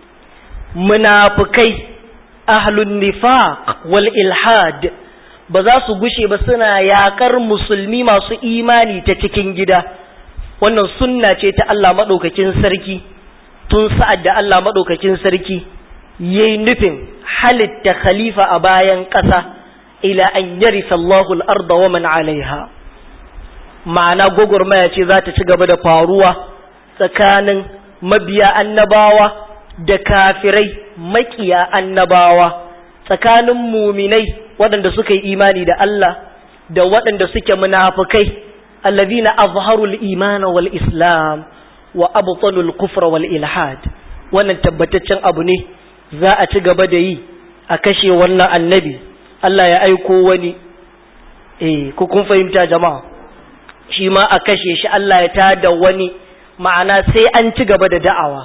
Munafikai ahlun nifaq wal ilhad ba za su gushe ba suna yakar musulmi masu imani ta cikin gida. Wannan sunna ce ta Allah madaukakin sarki tun sa'ad da Allah madaukakin sarki yayi nufin halitta khalifa a bayan ƙasa ila an yarisa Allahu al-arda wa man 'alayha. Ma'ana gogormaya ce za ta ci gaba da faruwa tsakanin mabiya annabawa da kafirai makiya annabawa, tsakanin muminai waɗanda suka yi imani da Allah da waɗanda suke munafikai allazina azharu al-iman wal islam wa abtalu al-kufra wal ilhad. Wannan tabbataccen abu ne za a ci gaba da yi a kashe wannan annabi. Allah ya aiko wani eh ku kun fahimta jama'a, shi ma a kashe shi, Allah ya tada wani, ma'ana sai an ci gaba da da'awa.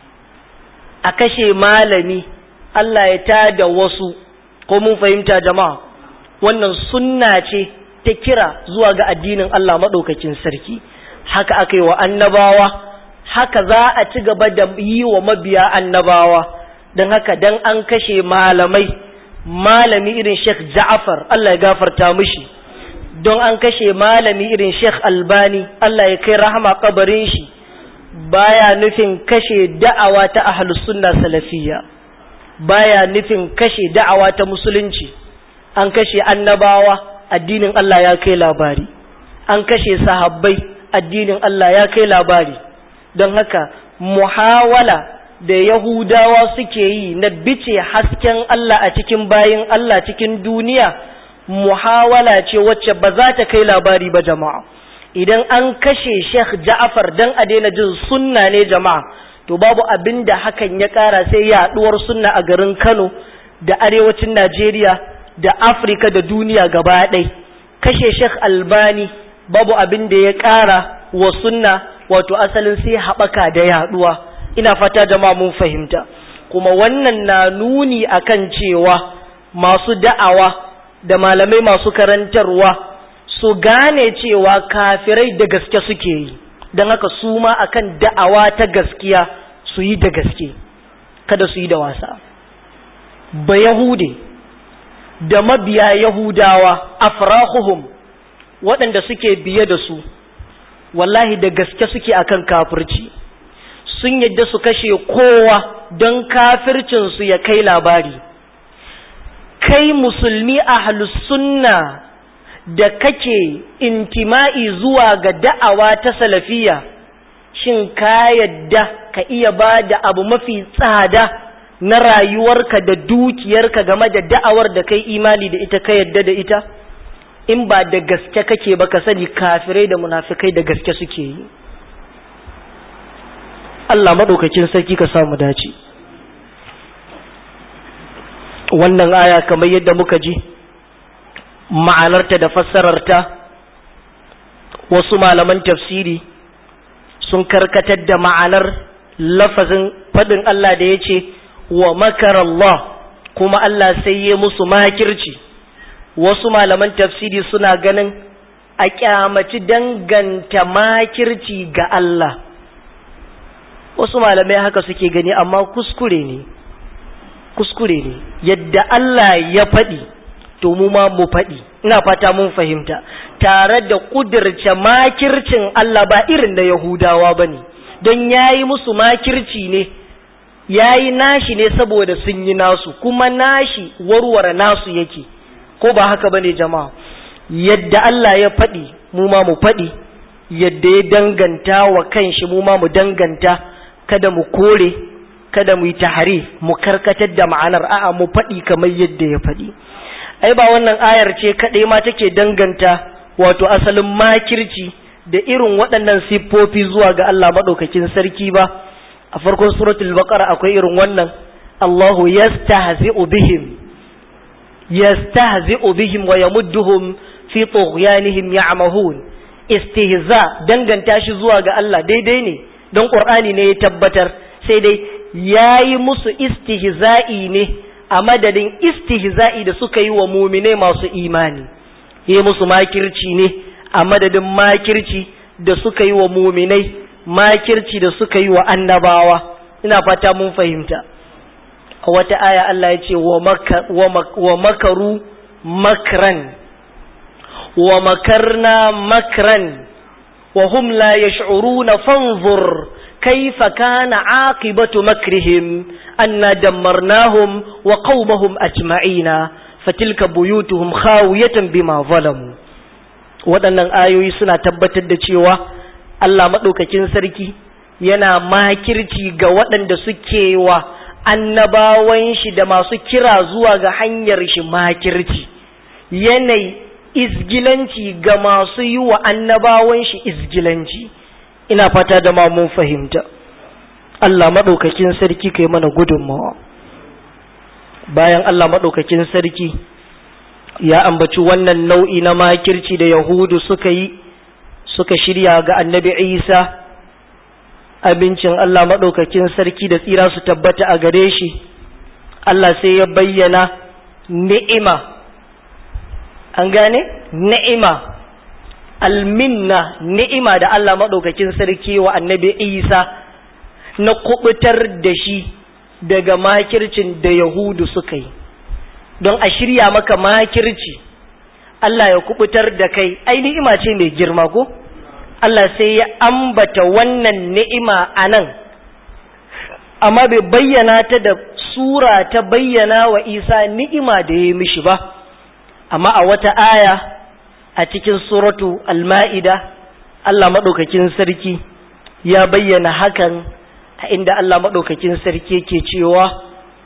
A kashe malami, Allah ya tada wasu, ko mun fahimta jama'a. Wannan sunna ce ta kira zuwa ga addinin Allah madaukakin sarki. Haka aka yi wa annabawa, haka za a ci gaba da yi wa mabiya annabawa. Don haka dan an kashe malamai, malami irin Sheikh Ja'far, Allah ya gafarta mishi, don an kashe malami irin Sheikh Albani, Allah ya kai rahama kabarin shi, baya nufin kashe da'awa ta ahlus sunna salafiyya, baya nufin kashe da'awa ta musulunci. An kashe annabawa, addinin Allah ya kai labari. An kashe sahabbai, addinin Allah ya kai labari. Don haka muhawala da Yahudawa suke yi na bice hasken Allah a cikin bayin Allah cikin duniya, muhawala ce wacce ba za ta kai labari ba jama'a. Idan an kashe Sheikh Ja'far dan a daina jin sunna ne jama'a, to babu abin da hakan ya kara sai yaduwar sunna a garin Kano da arewacin Najeriya da Afirka da duniya gaba ɗaya. Kashe Sheikh Albani babu abin da ya kara wa sunna, wato asalin sai haɓaka da yaduwa. Ina fata jama'a mun fahimta. Kuma wannan na nuni akan cewa masu da'awa da malamai masu karantarwa su gane cewa kafirai da gaske suke yi, don haka su ma akan da'awa ta gaskiya su yi da gaske, kada su yi da wasa. Ba Yahude da mabiya Yahudawa afrahuhum, waɗanda suke biye da su, wallahi da gaske suke akan kafirci. Sun yadda su kashe kowa don kafircinsu ya kai labari. Kai musulmi ahlus sunna da kake intima'i zuwa ga da'awa ta salafiya, shin ka yadda ka iya ba da abu mafi tsada na rayuwarka da dukiyarka game da da'awar da kai imani da ita, ka yadda da ita? In ba da gaske kake ba ka sani kafirai da munafikai da gaske suke yi. Allah madaukakin sarki ka samu dace. Wannan aya kamar yadda muka ji ma'anarta da fassararta, wasu malaman tafsiri sun karkatar da ma'anar lafazin fadin Allah da yace wa makara Allah, kuma Allah sai ya musu makirci. Wasu malaman tafsiri suna ganin a kyamaci danganta makirci ga Allah. Wasu malamai haka suke gani, amma kuskure ne. Kuskure ne. Yadda Allah ya faɗi, to mu ma mu faɗi. Ina fata mun fahimta. Tare da ƙudurce makircin Allah ba irin da Yahudawa ba ne, don ya yi musu makirci ne, ya yi nashi ne saboda sun yi nasu, kuma nashi warware nasu yake, ko ba haka ba ne jama'a. Yadda Allah ya faɗi, mu ma mu faɗi, yadda ya danganta wa kanshi mu ma mu danganta, kada mu kore, kada mu yi tahrif, mu karkatar da ma'anar, a'a mu faɗi kamar yadda ya faɗi. Ai ba wannan ayar ce kaɗai ma take danganta wato asalin makirci da irin waɗannan siffofi zuwa ga Allah maɗaukakin sarki ba. A farkon suratul baqara akwai irin wannan, Allahu yastahzi'u bihim yastahzi'u bihim wa yamudduhum fi tughyanihim ya'mahun. Istihza danganta shi zuwa ga Allah daidai ne, don Qur'ani ne ya tabbatar, sai dai yayi musu istihza'i ne a madadin istihza'i da suka yi wa mu'mine masu imani. Yayi musu makirci ne a madadin makirci da suka yi wa mu'minai, makirci da suka yi wa annabawa. Ina fata mun fahimta. A wata aya Allah ya ce wa makaru makran wa makarna makran wa hum la yash'uruna fanzur kayfa kana aqibatu makrihim anna dammarnahum wa qaumahum ajma'ina fatilka buyutuhum khawiyatan bima zalamu. Waɗannan ayoyi suna tabbatar da cewa Allah maɗaukakin sarki yana makirci ga waɗanda suke wa annabawan shi da masu kira zuwa ga hanyar shi makirci, yanayi izgilanci ga masu yi wa annabawan shi izgilanci. Ina fata da ma mun fahimta. Allah maɗaukakin sarki kai mana gudunmawa. Bayan Allah maɗaukakin sarki ya ambaci wannan nau'i na makirci da Yahudu suka yi, suka shirya ga annabi Isa, abincin Allah maɗaukakin sarki da tsira su tabbata a gare shi, Allah sai ya bayyana ni'ima, an gane? Ni'ima, alminna, ni'ima da Allah maɗaukakin sarki wa annabi Isa na kubutar da shi daga makircin da Yahudu suka yi. Don a shirya maka makirci, Allah ya kubutar da kai, ai ni'ima ce mai girma ko? Allah sai ya ambata wannan ni'ima a nan, amma bai bayyana ta da sura ta bayyana wa Isa ni'ima da ya mishi ba. Amma a wata aya a cikin suratu Al-Ma'ida, Allah maɗaukakin sarki ya bayyana hakan, a inda Allah maɗaukakin sarki yake cewa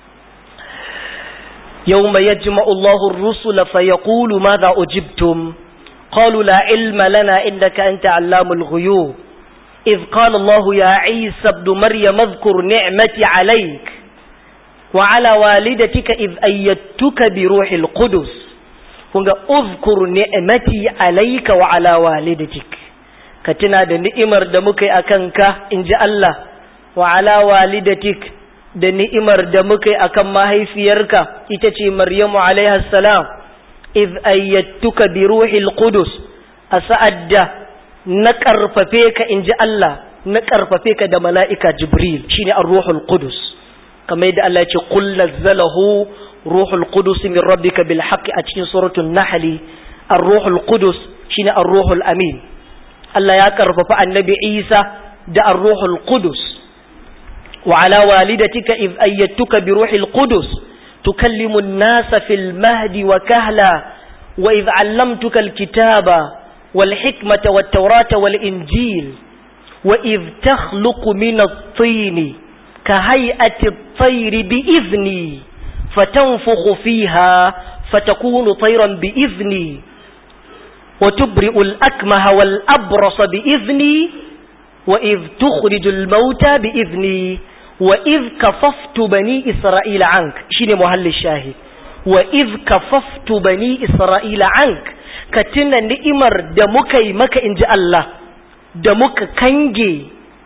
yawma yajma'u Allahu ar-rusula fayaqulu madha ujibtum qalu la ilma lana innaka anta 'allamul ghuyub idh qala Allahu ya Isa ibn Maryam adhkur ni'mati 'alayk wa 'ala walidatika idh ayyadtuka bi ruhil qudus. Kunga udhkur ni'mati 'alayka wa 'ala walidatik, ka tuna da ni'imar da muka yi akan ka inji Allah, wa 'ala walidatik, da ni'imar da muka yi akan mahaifiyarka ita ce Maryamu alaiha salam, iz ayyatuka bi ruhil qudus, a sa'ad da na karfafe ka inji Allah, na karfafe ka da mala'ika Jibril shine ar-ruhul qudus, kamar yadda Allah ya ce qul nazzalahu ruhul qudus min rabbika bil haqqi a cikin suratul nahl. Ar-ruhul qudus shine ar-ruhul amin. Allah ya karfafa annabi Isa da ar-ruhul qudus. وعلى والدتك إذ أيدتك بروح القدس تكلم الناس في المهد وكهلا وإذ علمتك الكتاب والحكمة والتوراة والإنجيل وإذ تخلق من الطين كهيئة الطير بإذني فتنفخ فيها فتكون طيرا بإذني وتبرئ الأكمه والأبرص بإذني وإذ تخرج الموتى بإذني وإذ كففت بني إسرائيل عنك شيني محل الشاهد وإذ كففت بني إسرائيل عنك كتنا نئمر دمك مك إنج الله دمك كنجي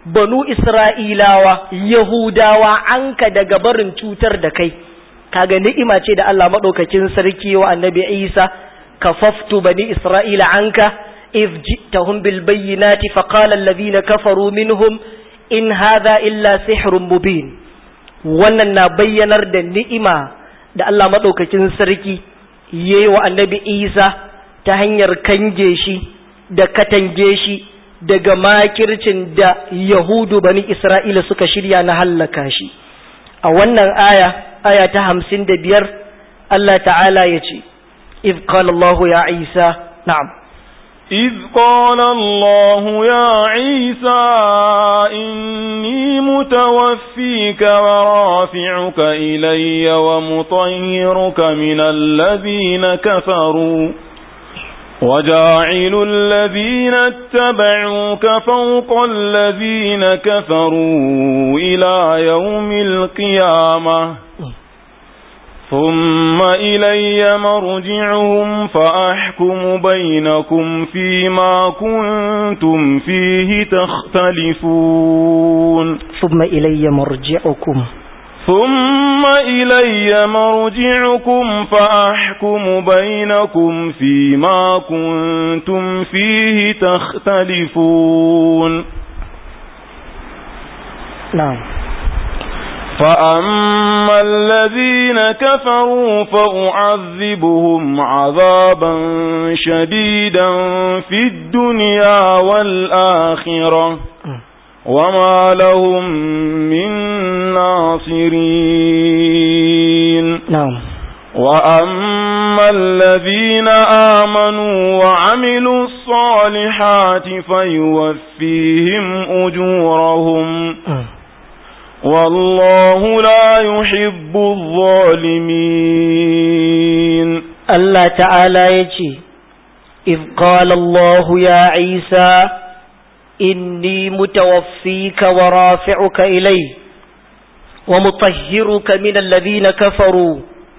banu Isra'ilawa, Yahudawa anka daga barin cutar da kai, kaga ni'ima ce da Allah maɗaukakin sarki wa annabi Isa, kafaftu bani Isra'ila anka, if ji'tahum bil bayyinati faqala alladhina kafaru minhum in hadha illa sihrun mubin. Wannan na bayyanar da ni'ima da Allah maɗaukakin sarki yayi wa annabi Isa ta hanyar kange shi da katange shi daga makircin da Yahudu bani Isra'ila suka shirya na hallaka shi. A wannan aya, aya ta hamsin da biyar, Allah ta'ala ya ce, إذ قال الله يا عيسى نعم إذ قال الله يا عيسى إني متوفيك ورافعك إلي ومطهرك من الذين كفروا وجاعل الذين اتبعوك فوق الذين كفروا إلى يوم القيامة ثم إلي مرجعهم فأحكم بينكم فيما كنتم فيه تختلفون ثم إلي مرجعكم ثم إلي مرجعكم فأحكم بينكم فيما كنتم فيه تختلفون. نعم. فأما الذين كفروا فأعذبهم عذابا شديدا في الدنيا والآخرة وما لهم من ناصرين. نعم. وأما الذين آمنوا وعملوا الصالحات فيوفيهم أجورهم والله لا يحب الظالمين. الله تعالى يجي إذ قال الله يا عيسى إني متوفيك ورافعك إلي ومطهرك من الذين كفروا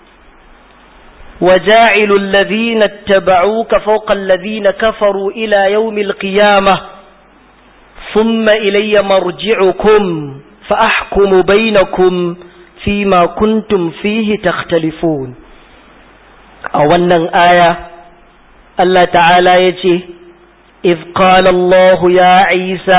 وجاعل الذين اتبعوك فوق الذين كفروا إلى يوم القيامة ثم إلي مرجعكم فأحكم بينكم فيما كنتم فيه تختلفون. أولا آية الله تعالى يجي إذ قال الله يا عيسى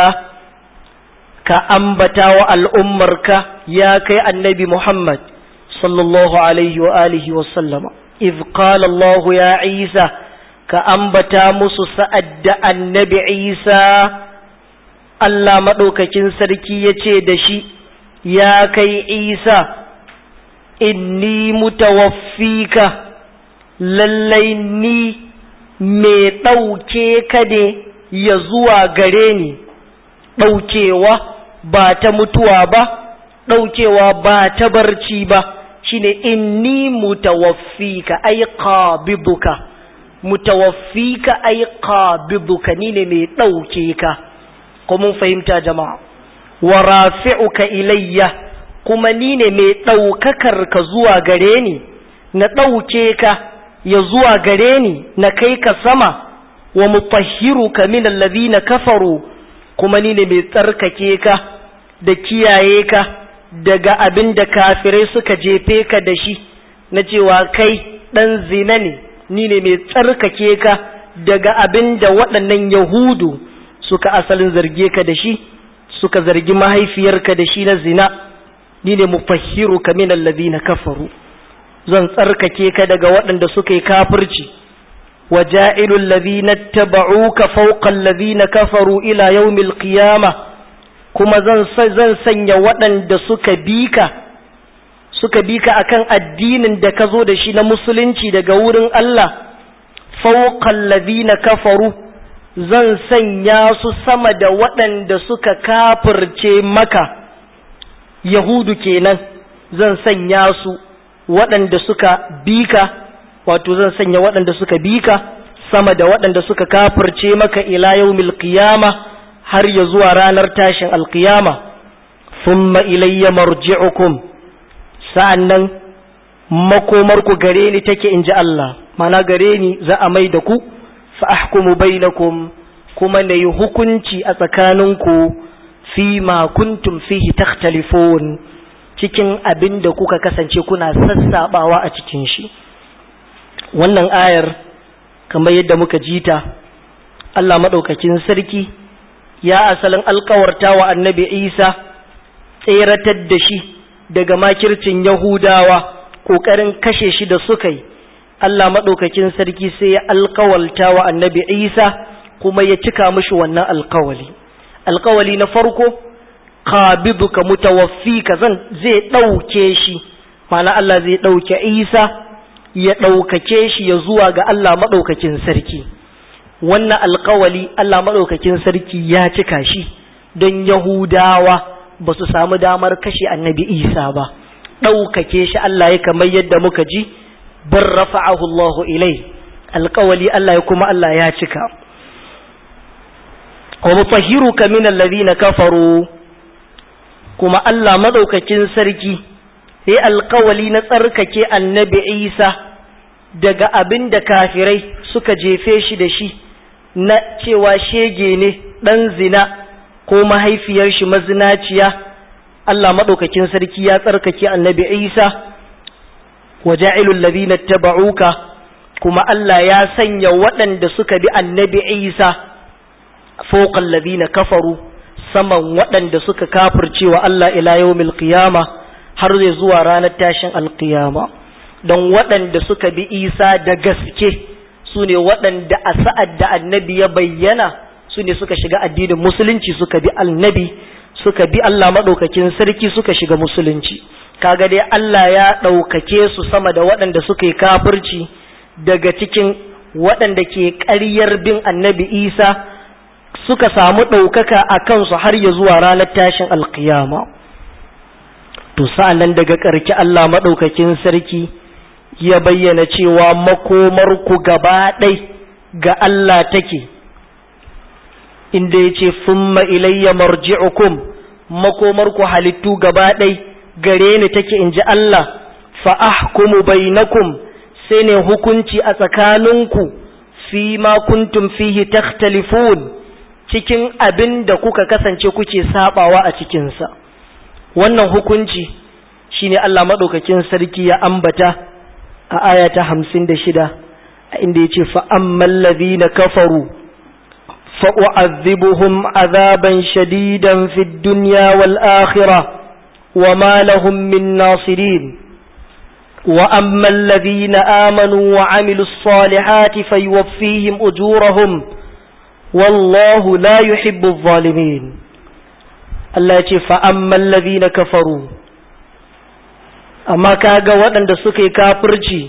كأنبتا والأمرك يا كي النبي محمد صلى الله عليه وآله وسلم إذ قال الله يا عيسى كأنبتا مسسأد النبي عيسى Allah maɗaukakin sarki ya ce da shi, ya kai Isa, inni mutawaffika, lallai ni mai ɗauke ka ne ya zuwa gare ni, ɗaukewa ba ta mutuwa ba, ɗaukewa ba ta barci ba, shine inni mutawaffika ai qabiduka, mutawaffika ai qabiduka, ni ne mai ɗauke ka. ko mun fahimta jama'a, wa rafi'uka ilayya, kuma ni ne mai ɗaukakar ka zuwa gare ni, na ɗauke ka ya zuwa gare ni, na kai ka sama, wa mutahhiruka min alladhina kafaru, kuma ni ne mai tsarkake ka da kiyaye ka daga abin da kafirai suka jefe ka da shi, na cewa kai ɗan zina ne, ni ne mai tsarkake ka daga abin da waɗannan Yahudu suka asalin zarge ka da shi, suka zargi mahaifiyarka da shi na zina, ni ne mufahhiruka min alladhina kafaru, zan tsarkake ka daga waɗanda suka yi kafirci, wa ja'ilul ladhina tabauka fawqa alladhina kafaru ila yawmil qiyamah, kuma zan zan sanya waɗanda suka bika suka bika akan addinin da ka zo da shi na musulunci daga wurin Allah, fawqa alladhina kafaru, zan sanya su sama da waɗanda suka kafirce maka, Yahudu kenan, zan sanya su waɗanda suka bika, wato zan sanya waɗanda suka bika sama da waɗanda suka kafirce maka ila yawmil qiyama, har ya zuwa ranar tashin alqiyama. Thumma ilayya marji'ukum, sa'annan makomarku gare ni take, inji Allah, mana gare ni za a mai da ku, fa ahkumu bainakum, kuma na yi hukunci a tsakaninku fima kuntum fihi takhtalifun cikin abin da kuka kasance kuna sassabawa a cikin shi. Wannan ayar kamar yadda muka jita, Allah madaukakin sarki ya asalin alkawarta wa annabi Isa tseratar da shi daga makircin Yahudawa ƙoƙarin kashe shi da suka yi. Allah madaukakin sarki sai ya alkawalta wa annabi Isa kuma ya cika mishi wannan alkawali. Alkawali na farko, qabiduka mutawaffika, zan zai dauke shi, ma'ana Allah zai dauke Isa ya daukake shi ya zuwa ga Allah madaukakin sarki. Wannan alkawali Allah madaukakin sarki ya cika shi don Yahudawa ba su samu damar kashe annabi Isa ba. Daukake shi Allah ya kamar yadda muka ji, bar rafa'ahu Allahu ilai, alkawali Allah ya kuma Allah ya cika. wa mutahhiruka min alladhina kafaru, kuma Allah madaukakin sarki sai alkawali na tsarkake annabi Isa daga abin da kafirai suka jefe shi da shi na cewa shege ne, dan zina, ko mahaifiyar shi mazinaciya. Allah madaukakin sarki ya tsarkake annabi Isa. waja'ilul ladhina tabauka, kuma Allah ya sanya waɗanda suka bi annabi Isa fawqal ladhina kafaru, saman waɗanda suka kafircewa Allah ila yawmil qiyama, har zai zuwa ranar tashin alqiyama. Don waɗanda suka bi Isa da gaske su ne waɗanda a sa'ad da annabi ya bayyana su ne suka shiga addinin musulunci, suka bi annabi, suka bi Allah madaukakin sarki, suka shiga musulunci. Kaga dai Allah ya ɗaukake su sama da waɗanda suka yi kafirci daga cikin waɗanda ke ƙaryar bin annabi Isa, suka samu ɗaukaka a kansu har ya zuwa ranar tashin alkiyama. To sa'an daga ƙarki Allah maɗaukakin sarki ya bayyana cewa makomarku gaba ɗai ga Allah take, inda ya ce summa ilayya marji'ukum, makomarku halittu gaba ɗai gare ni take, in ji Allah. Fa ahkumu bainakum, sai ne hukunci a tsakaninku, fi ma kuntum fihi takhtalifun, cikin abin da kuka kasance kuke sabawa a cikinsa. Wannan hukunci shine Allah madaukakin sarki ya ambata a aya ta hamsin da shida, a inda yace fa ammal ladhina kafaru fa u'adhibuhum azaban shadidan fid dunya wal akhirah wa ma lahum min nasirin wa ammal ladhina amanu wa amilus salihati fayuwaffihim ujurahum wallahu la yuhibbu adh-dhalimin. Allah ce fa'amman ladhina kafaru, amma kaga waɗanda suka yi kafirci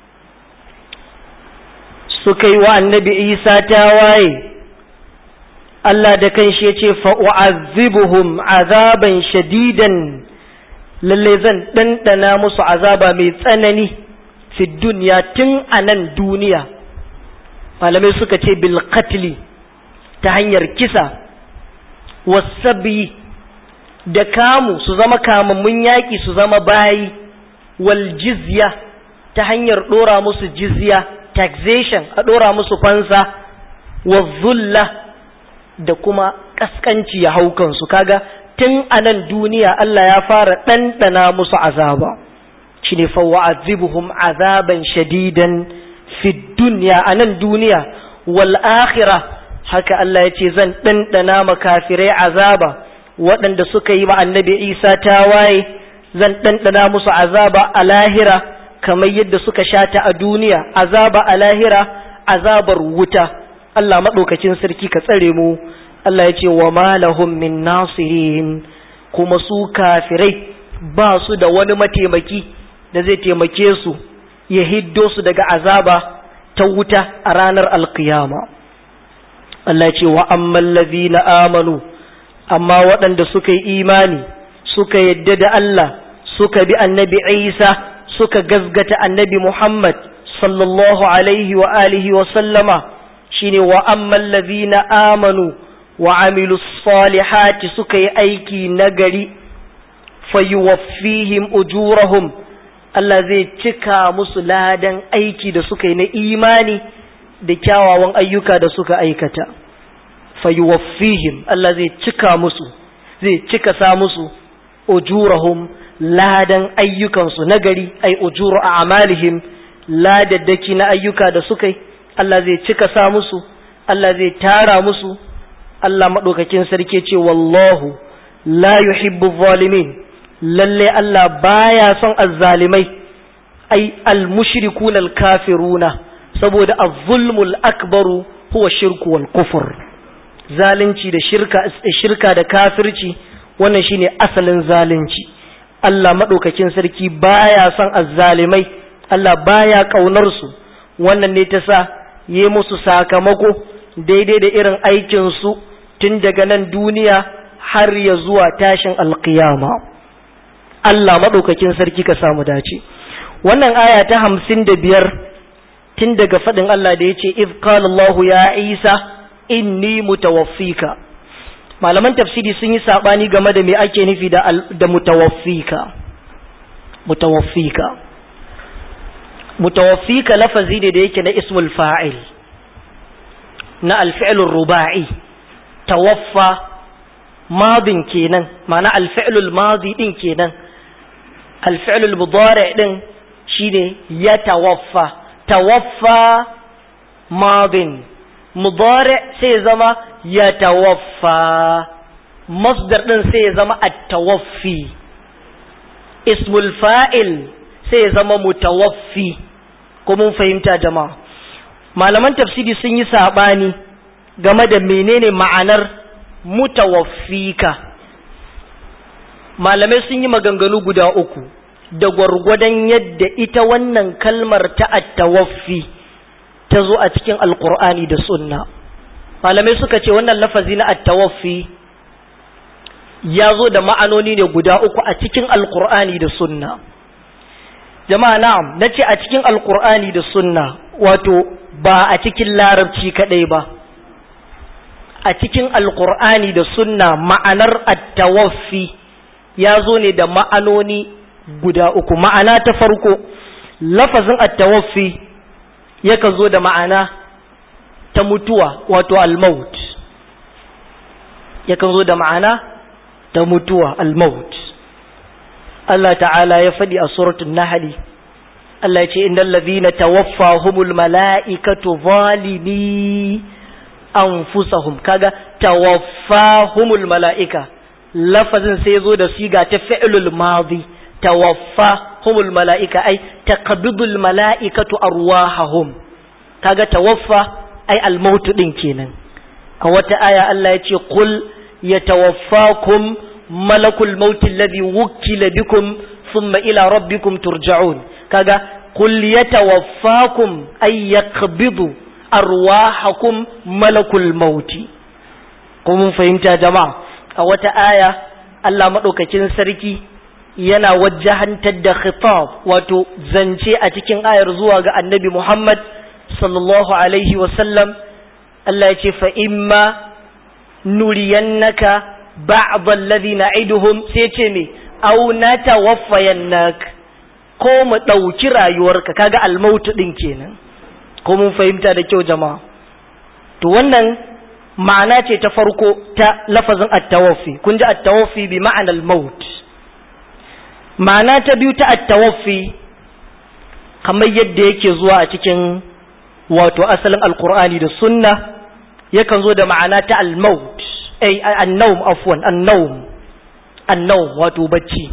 suka yi wa annabi Isa tawaye, Allah da kanshi yace fa u'azzibuhum azaban shadidan, lalle zan dandana musu azaba mai tsanani fi dunya, tun anan duniya. Malamai suka ce bil qatli, ta hanyar kisa, wasabi, da kamu su zama kamammun yaƙi, su zama bayi, wal jizya, ta hanyar ɗora musu jizya, taxation, a ɗora musu fansa, wa zulla, da kuma ƙasƙanci ya hau kansu. Kaga tun a nan duniya Allah ya fara ɗanɗana musu azaba, shi ne fawa'azibuhum azaban shadidan fi duniya, a nan duniya, wal akhirah, haka Allah ya ce zan ɗanɗana makafirai azaba, waɗanda suka yi ma annabi Isa tawaye, zan ɗanɗana musu azaba a lahira kamar yadda suka shata a duniya, azaba a lahira, azabar wuta. Allah maɗaukacin sarki ka tsare mu. Allah ya ce wa ma lahum min nasirin, kuma su kafirai ba su da wani mataimaki da zai taimake su ya hiddo su daga azaba ta wuta a ranar alkiyama. Allah ya ce wa ammal ladhina amanu, amma waɗanda suka yi imani, suka yadda da Allah, suka bi annabi Isa, suka gazgata annabi Muhammad sallallahu alaihi wa alihi wa sallama, shine wa ammal ladhina amanu wa amilus salihati, suka yi aiki nagari, fayuwaffihim ujurahum, Allah zai cika musu ladan aiki da suka yi na imani da kyawawan ayyuka da suka aikata. Fayuwaffihim, Allah zai cika musu, zai cika sa musu ujurahum ladan ayyukansu nagari ay ujuru a'malihim ladaddaki na ayyuka da suka yi Allah zai cika sa musu Allah zai tara musu Allah madaukakin sarki ce wallahu la yuhibbu zalimin lalle Allah baya son azzalimai ay almushrikuna alkafiruna saboda az-zulmul akbaru huwa shirku wal kufr zalunci da shirka shirka da kafirci wannan shine asalin zalunci Allah madaukakin sarki baya son azzalimai Allah baya kaunar su wannan ne ta sa yi musu sakamako daidai da irin aikin su tun daga nan duniya har ya zuwa tashin alqiyama Allah madaukakin sarki ka samu dace wannan aya ta hamsin da biyar tun daga fadin Allah da yace iz qala Allahu ya Isa inni mutawaffika malaman tafsiri sun yi sabani game da me ake nufi da da mutawaffika mutawaffika mutawaffika lafazi ne da yake na ismul fa'il na al-fi'l ar-ruba'i tawaffa madin kenan ma'ana al-fi'l al-madi din kenan al-fi'l al-mudari' din shine yatawaffa tawaffa madin mudari sai zama ya tawaffa masdar din sai zama at-tawaffi ismul fa'il sai zama mutawaffi ko mun fahimta jama'a malaman tafsiri sun yi sabani game da menene ma'anar mutawaffika malamai sun yi maganganu guda uku da gwargwadon yadda ita wannan kalmar ta at-tawaffi ta zo a cikin alkur'ani da sunna malamai suka ce wannan lafazi na at-tawaffi ya zo da ma'anoni ne guda uku a cikin alkur'ani da sunna jama'a na'am nace a cikin alkur'ani da sunna wato ba a cikin larabci kadai ba a cikin alkur'ani da sunna ma'anar at-tawaffi ya zo ne da ma'anoni guda uku ma'ana ta farko lafazin at-tawaffi yakan zo da ma'ana ta mutuwa wato al-maut yakan zo da ma'ana ta mutuwa al-maut Allah ta'ala ya faɗi a suratul nahl Allah ya ce innal ladhina tawaffahumul mala'ikatu zalimi anfusahum kaga tawaffahumul mala'ika lafazin sai zo da siga ta fi'lul madi tawaffahumul mala'ika ay taqbidul mala'ikatu arwahahum kaga tawaffa ay al-maut din kenan a wata aya Allah ya ce qul yatawaffakum malakul maut alladhi wukkila bikum thumma ila rabbikum turja'un kaga qul yatawaffakum ay yaqbidu arwahakum malakul maut ko mun fahimta jama'a a wata aya Allah madaukakin sarki yana wajjahantar da khitab wato zance a cikin ayar zuwa ga annabi Muhammad sallallahu alaihi wasallam Allah ya ce fa imma nuriyannaka ba'd alladhi na'iduhum sai ce me aw natawaffayannak ko mu dauki rayuwarka kaga almaut din kenan ko mun fahimta da kyau jama'a to wannan ma'ana ce ta farko ta lafazin at-tawaffi kun ji at-tawaffi bi ma'ana al-maut ma'ana ta biyu ta at-tawaffi kamar yadda yake zuwa a cikin wato asalin alqur'ani da sunna yakan zo da ma'ana ta al-maut ay an-nawm afwan an-nawm an-nawm wato bacci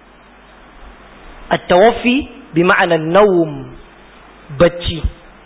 at-tawaffi bi ma'ana an-nawm bacci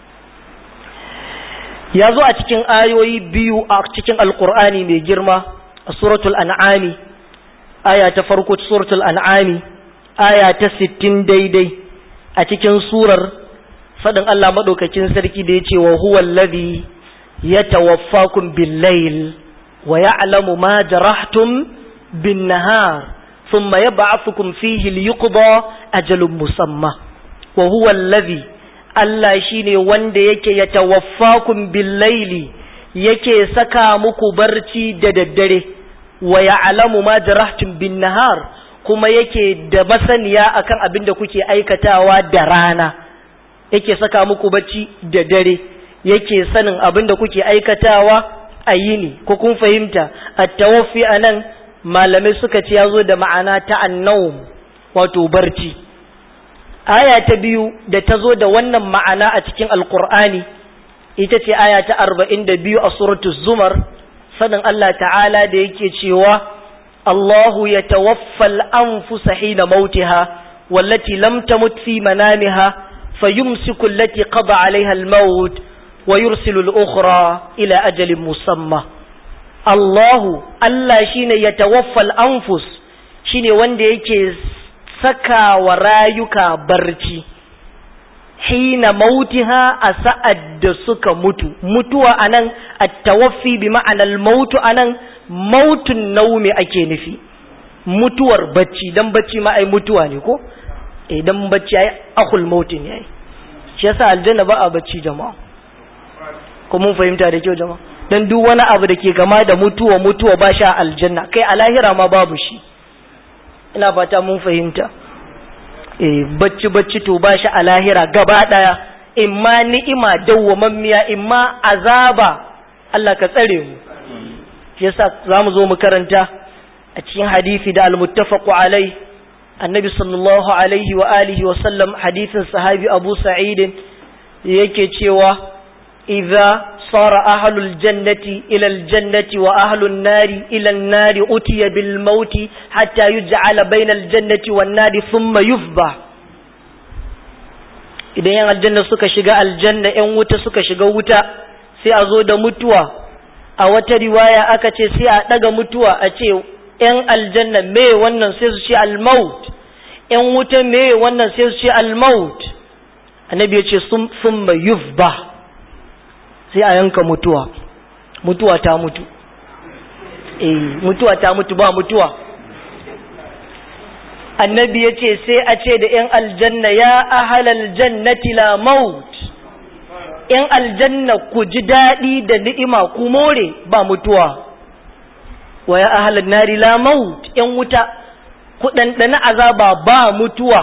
ya zo a cikin ayoyi biyu a cikin alqur'ani mai girma a suratul an'ami aya ta farko suratul an'ami aya ta sittin daidai a cikin surar fadin Allah madaukakin sarki da yace wa huwal ladhi yatawaffakum bil-layl wa ya'lamu ma jarahtum bin-nahar thumma yab'athukum fihi liyuqda ajalun musamma wa huwal ladhi Allah shine wanda yake yatawaffakum bil-layli yake saka muku barci da daddare wa ya'lamu ma jarahtum bin-nahar kuma yake da masaniya akan abin da kuke aikatawa da rana yake saka muku bacci da dare yake sanin abin da kuke aikatawa a yini ko kun fahimta at-tawaffi anan malamai suka ce ya zo da ma'ana ta annawm wato barci. Aya ta biyu da ta zo da wannan ma'ana a cikin alkur'ani ita ce aya ta arba'in da biyu a suratul zumar, sanin Allah ta'ala da yake cewa Allahu ya tawaffal anfusa hina mautiha wallati lam tamut fi manamiha fayumsiku allati qada 'alayha al-maut wa yursilu al-ukhra ila ajalin musamma. Allahu Allah shine ya tawaffal anfus, shine wanda yake saka wa rayuka barci hina mautiha a sa'ad da suka mutu. Mutuwa anan at-tawaffi bi ma'anar mautu anan mautun naumi ake nufi, mutuwar bacci, dan bacci ma ai mutuwa ne ko idan bacci ai akhul mauti ne ai. Shi yasa aljanna ba a bacci jama'a, ko mun fahimta da kyau jama'a? Dan duk wani abu da ke gama da mutuwa mutuwa ba sha aljanna, kai a lahira ma babu shi. Ina fata mun fahimta. Eh bacci bacci to ba shi a lahira gaba daya, imma ni'ima dawwamammiya imma azaba. Allah ka tsare mu. Yasa zamu zo mu karanta a cikin hadisi da al-muttafaqu alai, annabi sallallahu alaihi wa alihi wa sallam, hadisin sahabi Abu Sa'id yake cewa idza sara ahlul jannati ila al-jannati wa ahlun nari ila an-nari utiya bil mauti hatta yuj'ala bayna al-jannati wan nari thumma yufba. Idan yan aljanna suka shiga aljanna, yan wuta suka shiga wuta, sai a zo da mutuwa. A wata riwaya aka ce sai a daga mutuwa a ce yan aljanna me wannan, sai su ce al-maut, yan wuta me wannan, sai su ce al-maut. Annabi ya ce thumma yufba, sai a yanka mutuwa. Mutuwa ta mutu. Eh mutuwa ta mutu, ba mutuwa. Annabi ya ce sai a ce da ‘yan aljanna ya ahalal jannati la maut, ‘yan aljanna ku ji daɗi da ni'ima ku more ba mutuwa, wa ya ahalal nari la maut, ‘yan wuta ku ɗanɗana azaba ba mutuwa.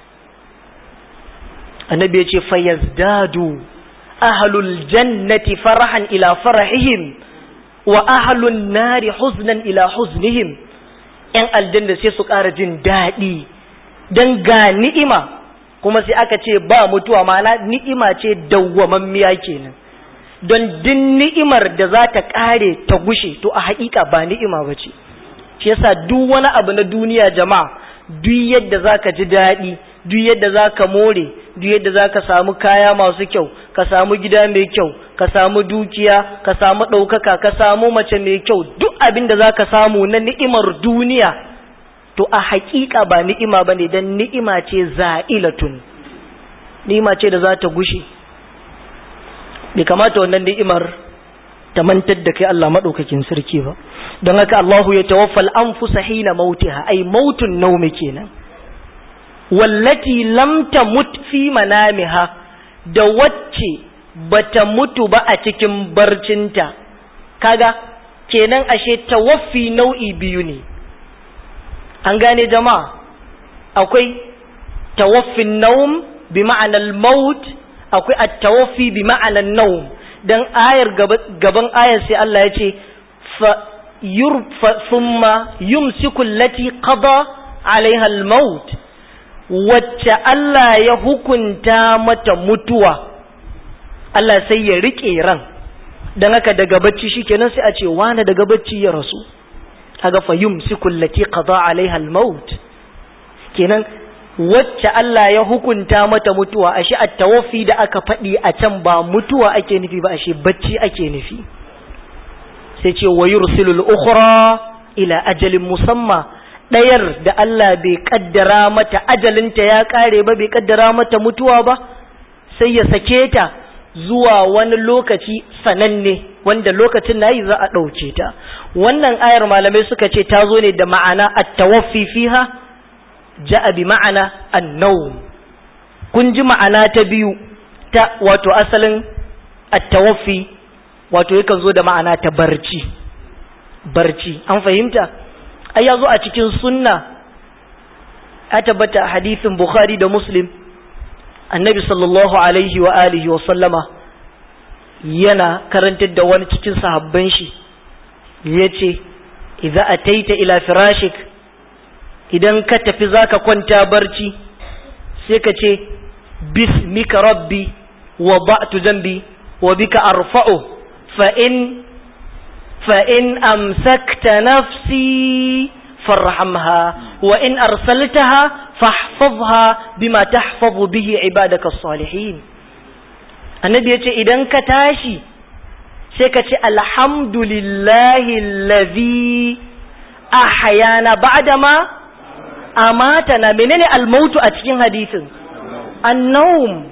Annabi ya ce fayazdadu ahalul jannati farahan ila farahihim wa ahalun nari huznan ila huznihim. ‘Yan aljanna sai su ƙara jin daɗi don ga ni'ima, kuma sai aka ce ba mutuwa, ma'ana ni'ima ce dawwamammiya kenan. Don din ni'imar da za ta ƙare ta gushe, to a haƙiƙa ba ni'ima ba ce. Shi yasa duk wani abu na duniya jama'a, duk yadda za ka ji daɗi, duk yadda za ka more, duk yadda za ka samu kaya masu kyau, ka samu gida mai kyau, ka samu dukiya, ka samu ɗaukaka, ka samu mace mai kyau, duk abin da za ka samu na ni'imar duniya, to a haƙiƙa ba ni'ima ba ne, don ni'ima ce za'ilatun, ni'ima ce da za ta gushe. Bai kamata wannan ni'imar ta mantar da kai Allah maɗaukakin sarki ba. Don haka Allahu ya tawaffal anfusa hina mautiha, ai mautun naumi kenan. Wallati lam tamut fi manamiha, da wacce bata mutu ba a cikin barcinta. Kaga kenan ashe tawaffi nau'i biyu ne. An gane jama'a, akwai tawaffin naum bi ma'anar maut, akwai at-tawaffi bi ma'anar naum. Dan ayar gaban ayar sai Allah ya ce fa yurfa thumma yumsiku allati qada 'alayha al-maut, wacce Allah ya hukunta mata mutuwa, Allah sai ya rike ran. Dan haka daga bacci shikenan sai a ce wani daga bacci ya rasu, kaga fa yumsiku allati qada 'alayha al-maut. Kenan wacce Allah ya hukunta mata mutuwa, ashe at-tawaffi da aka faɗi a can ba mutuwa ake nufi ba, ashe bacci ake nufi. Sai ce wa yursilul ukhra ila ajalin musamma, ɗayar da Allah bai kaddara mata ajalinta ya kare ba, bai kaddara mata mutuwa ba, sai ya sake ta zuwa wani lokaci sananne wanda lokacin nayi za a ɗauke ta. Wannan ayar malamai suka ce ta zo ne da ma'ana at-tawaffi fiha ja'a bi ma'ana an-nawm. Kun ji ma'ana ta biyu ta wato asalin at-tawaffi, wato yakan zo da ma'ana ta barci. Barci, an fahimta? Ai yazo a cikin sunna, a tabbata hadisin Bukhari da Muslim, Annabi sallallahu alaihi wa alihi wa sallama yana karantar da wani cikin sahabban shi, yace idza ataita ila firashik, idan ka tafi zaka kwanta barci sai ka ce bismika rabbi wada'tu dhanbi wa bika arfa'u fa in fa in amsakta nafsi farhamha wa in arsaltaha fahfazha bima tahfazu bihi ibadaka as-salihin. Annabi yace idan ka tashi sai ka ce alhamdulillahi allazi ahyana ba'dama amatana. Menene almautu a cikin hadisin? Annawm.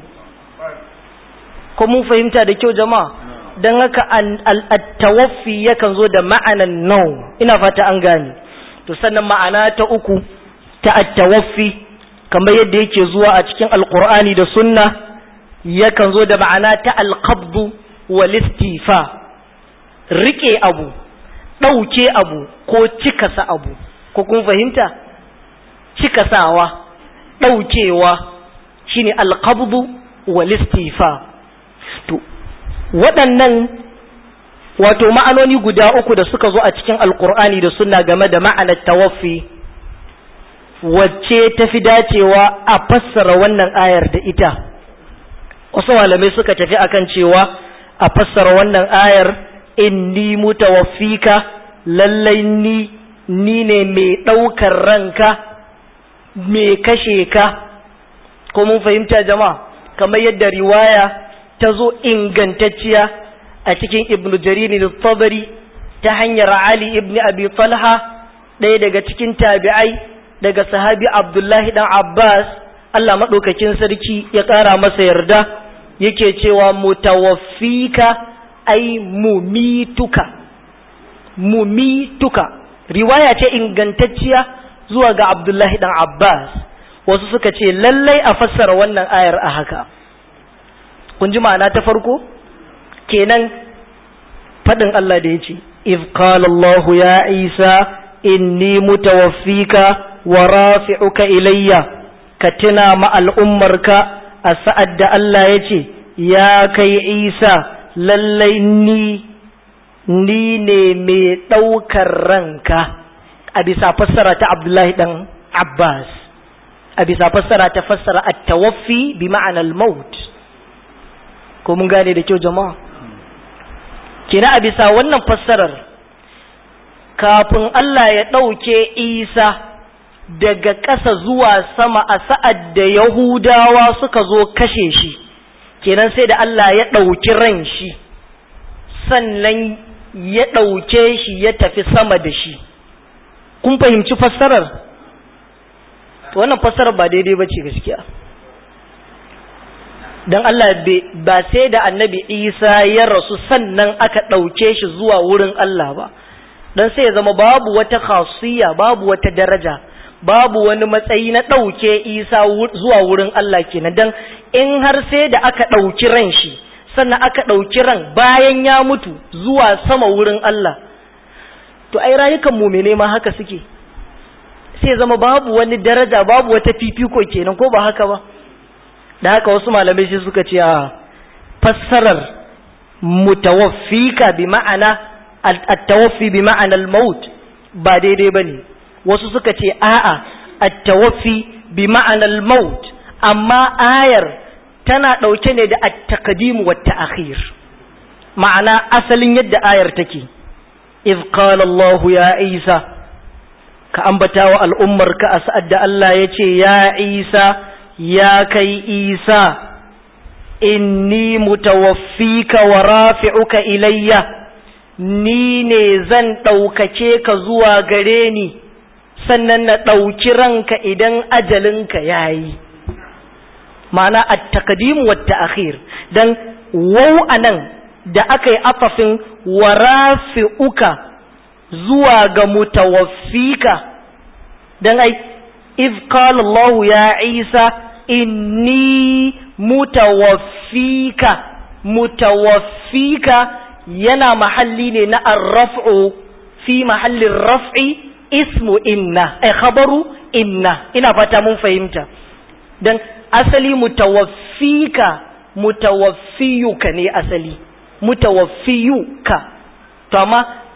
Ko mun fahimta da kyau jama'a? Dan haka at-tawaffi yakan zo da ma'anan nawm. Ina fata an gane. To sannan ma'ana ta uku ta at-tawaffi kamar yadda yake zuwa a cikin alqur'ani da sunna yakan zo da ma'ana ta al-qabd wal istifa. Rike abu, dauke abu ko cikasa abu. Ko kun fahimta? Cikasawa, daukewa shine al-qabd wal istifa. To waɗannan wato ma'anoni guda uku da suka zo a cikin alkur'ani da sunna game da ma'anar tawaffi, wacce ta fi dacewa a fassara wannan ayar da ita? Wasu malamai suka tafi akan cewa a fassara wannan ayar inni mutawaffika, lallai ni ni ne mai ɗaukar ranka, mai kashe ka. Ko mun fahimta jama'a? Kamar yadda riwaya ta zo ingantacciya a cikin Ibn Jarir al-Tabari ta hanyar Ali ibn Abi Talha, ɗaya daga cikin tabi'ai daga sahabi Abdullahi dan Abbas, Allah madaukakin sarki ya ƙara masa yarda, yake cewa mutawaffika ai mumituka, mumituka. Riwaya ce ingantacciya zuwa ga Abdullahi dan Abbas. Wasu suka ce lallai a fassara wannan ayar a haka. Kun ji ma'ana ta farko? Kenan faɗin Allah da ya ce, "If qala Allah ya Isa inni mutawaffika wa rafi'uka ilayya," ka tuna ma al'ummarka a sa'ad da Allah ya ce, "Ya kai Isa, lallai ni ni ne mai ɗaukar ranka," a bisa fassara ta Abdullahi dan Abbas, a bisa fassara ta fassara at-tawaffi bi ma'anar al-maut. Ko mun gane da kyau jama'a? Kina a bisa wannan fassarar, kafin Allah ya ɗauke Isa daga ƙasa zuwa sama a sa'ad da Yahudawa suka zo kashe shi, kenan sai da Allah ya ɗauki ran shi, sannan ya ɗauke shi ya tafi sama da shi. Kun fahimci fassarar? Wannan fassarar ba daidai ba ce gaskiya. Dan Allah ba sai da annabi Isa ya rasu sannan aka ɗauke shi zuwa wurin Allah ba, dan sai ya zama babu wata khasiyya, babu wata daraja, babu wani matsayi na ɗauke Isa zuwa wurin Allah kenan. Dan in har sai da aka ɗauki ran shi sannan aka ɗauki ran bayan ya mutu zuwa sama wurin Allah, to ai rayukan mu'mine ma haka suke. Sai zama babu wani daraja, babu wata fifiko kenan, ko ba haka ba? Da haka wasu malamai shi suka ce a fassarar mutawaffika bi ma'ana at-tawaffi bi ma'ana al-maut ba daidai bane. Wasu suka ce a'a, at-tawaffi bi ma'ana al-maut, amma ayar tana dauke ne da at-taqdim wa at-ta'khir. Ma'ana asalin yadda ayar take, iz qala Allah ya Isa, ka ambata wa al'ummarka a sa'ad da Allah ya ce ya Isa, ya kai Isa, inni mutawaffika wa rafi'uka ilayya, ni ne zan ɗaukace ka zuwa gare ni, sannan na ɗauki ranka idan ajalinka ya yi. Ma'ana at-taqdim wa at-ta'khir. Dan waw anan da aka yi afafin wa rafi'uka zuwa ga mutawaffika, dan ai iz qala Allah ya Isa inni mutawaffika, mutawaffika yana mahalli ne na ar-raf'u, fi mahallin raf'i ismu inna, ai khabaru inna. Ina fata mun fahimta. Dan asali mutawaffika, mutawaffiyuka ne asali, mutawaffiyuka. To amma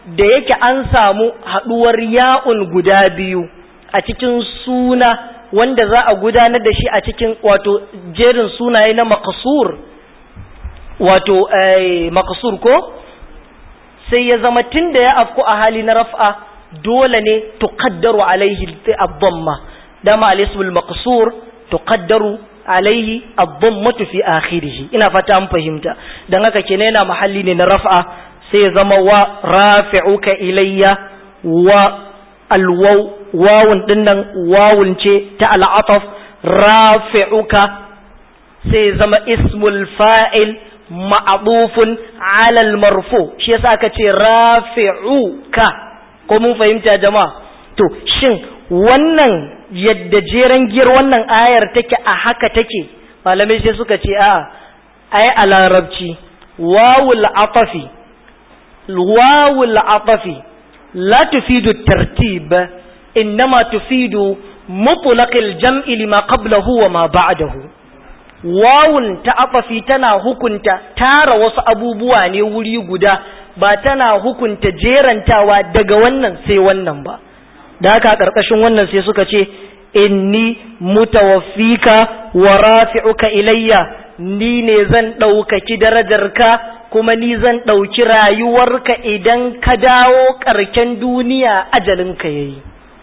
da yake an samu haduwar ya'un guda biyu a cikin suna wanda za a gudanar da shi a cikin wato jerin sunaye na maqsur wato eh, maqsur ko sai ya zama tunda ya afku a hali na raf'a dole ne tuqaddaru alaihi ad-damma dama al-ismul maqsur tuqaddaru alaihi ad-dammatu fi akhirih ina fata an fahimta dan haka kenan yana mahalli ne na raf'a sai ya zama wa rafi'uka ilayya wa alwaw wawun dinnan wawun ce ta al'ataf rafi'uka sai ya zama ismul fa'il ma'dufun 'ala al-marfu shi yasa aka ce rafi'uka ko mun fahimta jama'a to shin wannan yadda jeren giyar wannan ayar take a haka take malamai sai suka ce a ai a larabci wawul atafi wawul atafi la tufidu tartib innama tufidu mutlaqil jam'i lima qablahu wa ma ba'dahu wawun ta atafi tana hukunta tara wasu abubuwa ne wuri guda ba tana hukunta jerantawa daga wannan sai wannan ba da haka karkashin wannan sai suka ce inni mutawaffika wa rafi'uka ilayya ni ne zan ɗaukaki darajarka kuma ni zan ɗauki rayuwarka idan ka dawo ƙarken duniya ajalinka yayi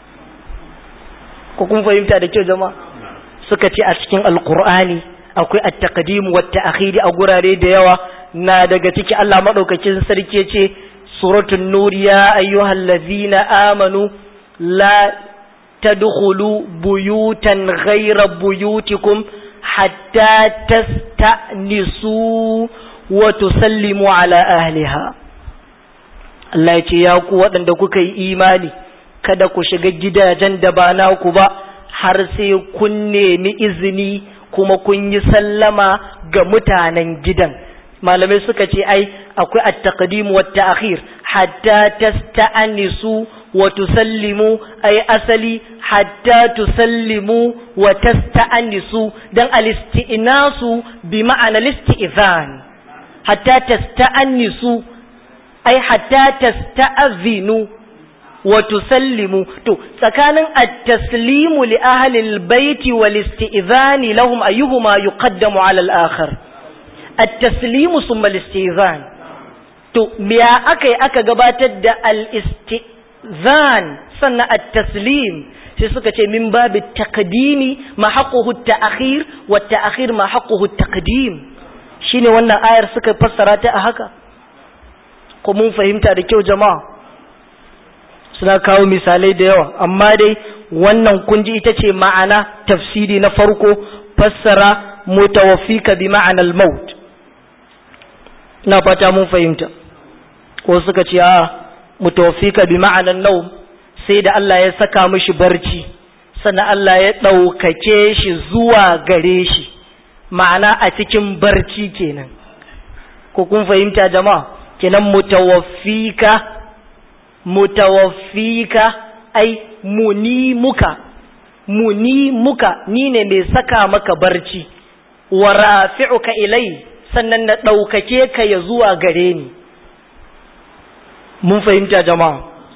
ko kun fahimta da kyau jama'a suka ce a cikin alqur'ani akwai at-taqdim wa at-ta'khir a gurare da yawa na daga ciki Allah madaukakin sarki ya ce suratul nur ya ayyuhallazina amanu la tadkhulu buyutan ghayra buyutikum hatta tasta'nisu wa tusallimu ala ahliha Allah ya ce ya ku waɗanda kuka yi imani kada ku shiga gidajen da ba naku ba har sai kun nemi izini kuma kun yi sallama ga mutanen gidan malamai suka ce ai akwai at-taqdim wa at-ta'khir hatta tasta'nisu wa tusallimu ay asali hatta tusallimu wa tasta'nisu dan al-isti'nasu bi ma'ana al-isti'zan hatta tasta'nisu ay hatta tasta'zinu wa tusallimu to tsakanin at-taslimu li ahli al-bayt wal isti'zan lahum ayyuhuma yuqaddamu 'ala al-akhar at-taslimu thumma al-istizan to me akai aka gabatar da al-istizan sannan at-taslim sai suka ce min babu taqdimi ma haqquhu at-ta'khir wa at-ta'khir ma haqquhu at-taqdim shine wannan ayar suka fassara ta a haka ko mun fahimta da kyau jama'a suna kawo misalai da yawa amma dai wannan kunji ita ce ma'ana tafsiri na farko fassara mutawaffika bi ma'anal maut na fata mun fahimta ko suka ce a mutawaffika bi ma'anan nawm sai da Allah ya saka mishi barci sannan Allah ya daukake shi zuwa gare shi ma'ana a cikin barci kenan ko kun fahimta jama'a kenan mutawaffika mutawaffika ai muni muka muni muka ni ne mai saka maka barci wa rafi'uka ilai sannan na ɗaukake ka ya zuwa gare ni mun fahimta jama'a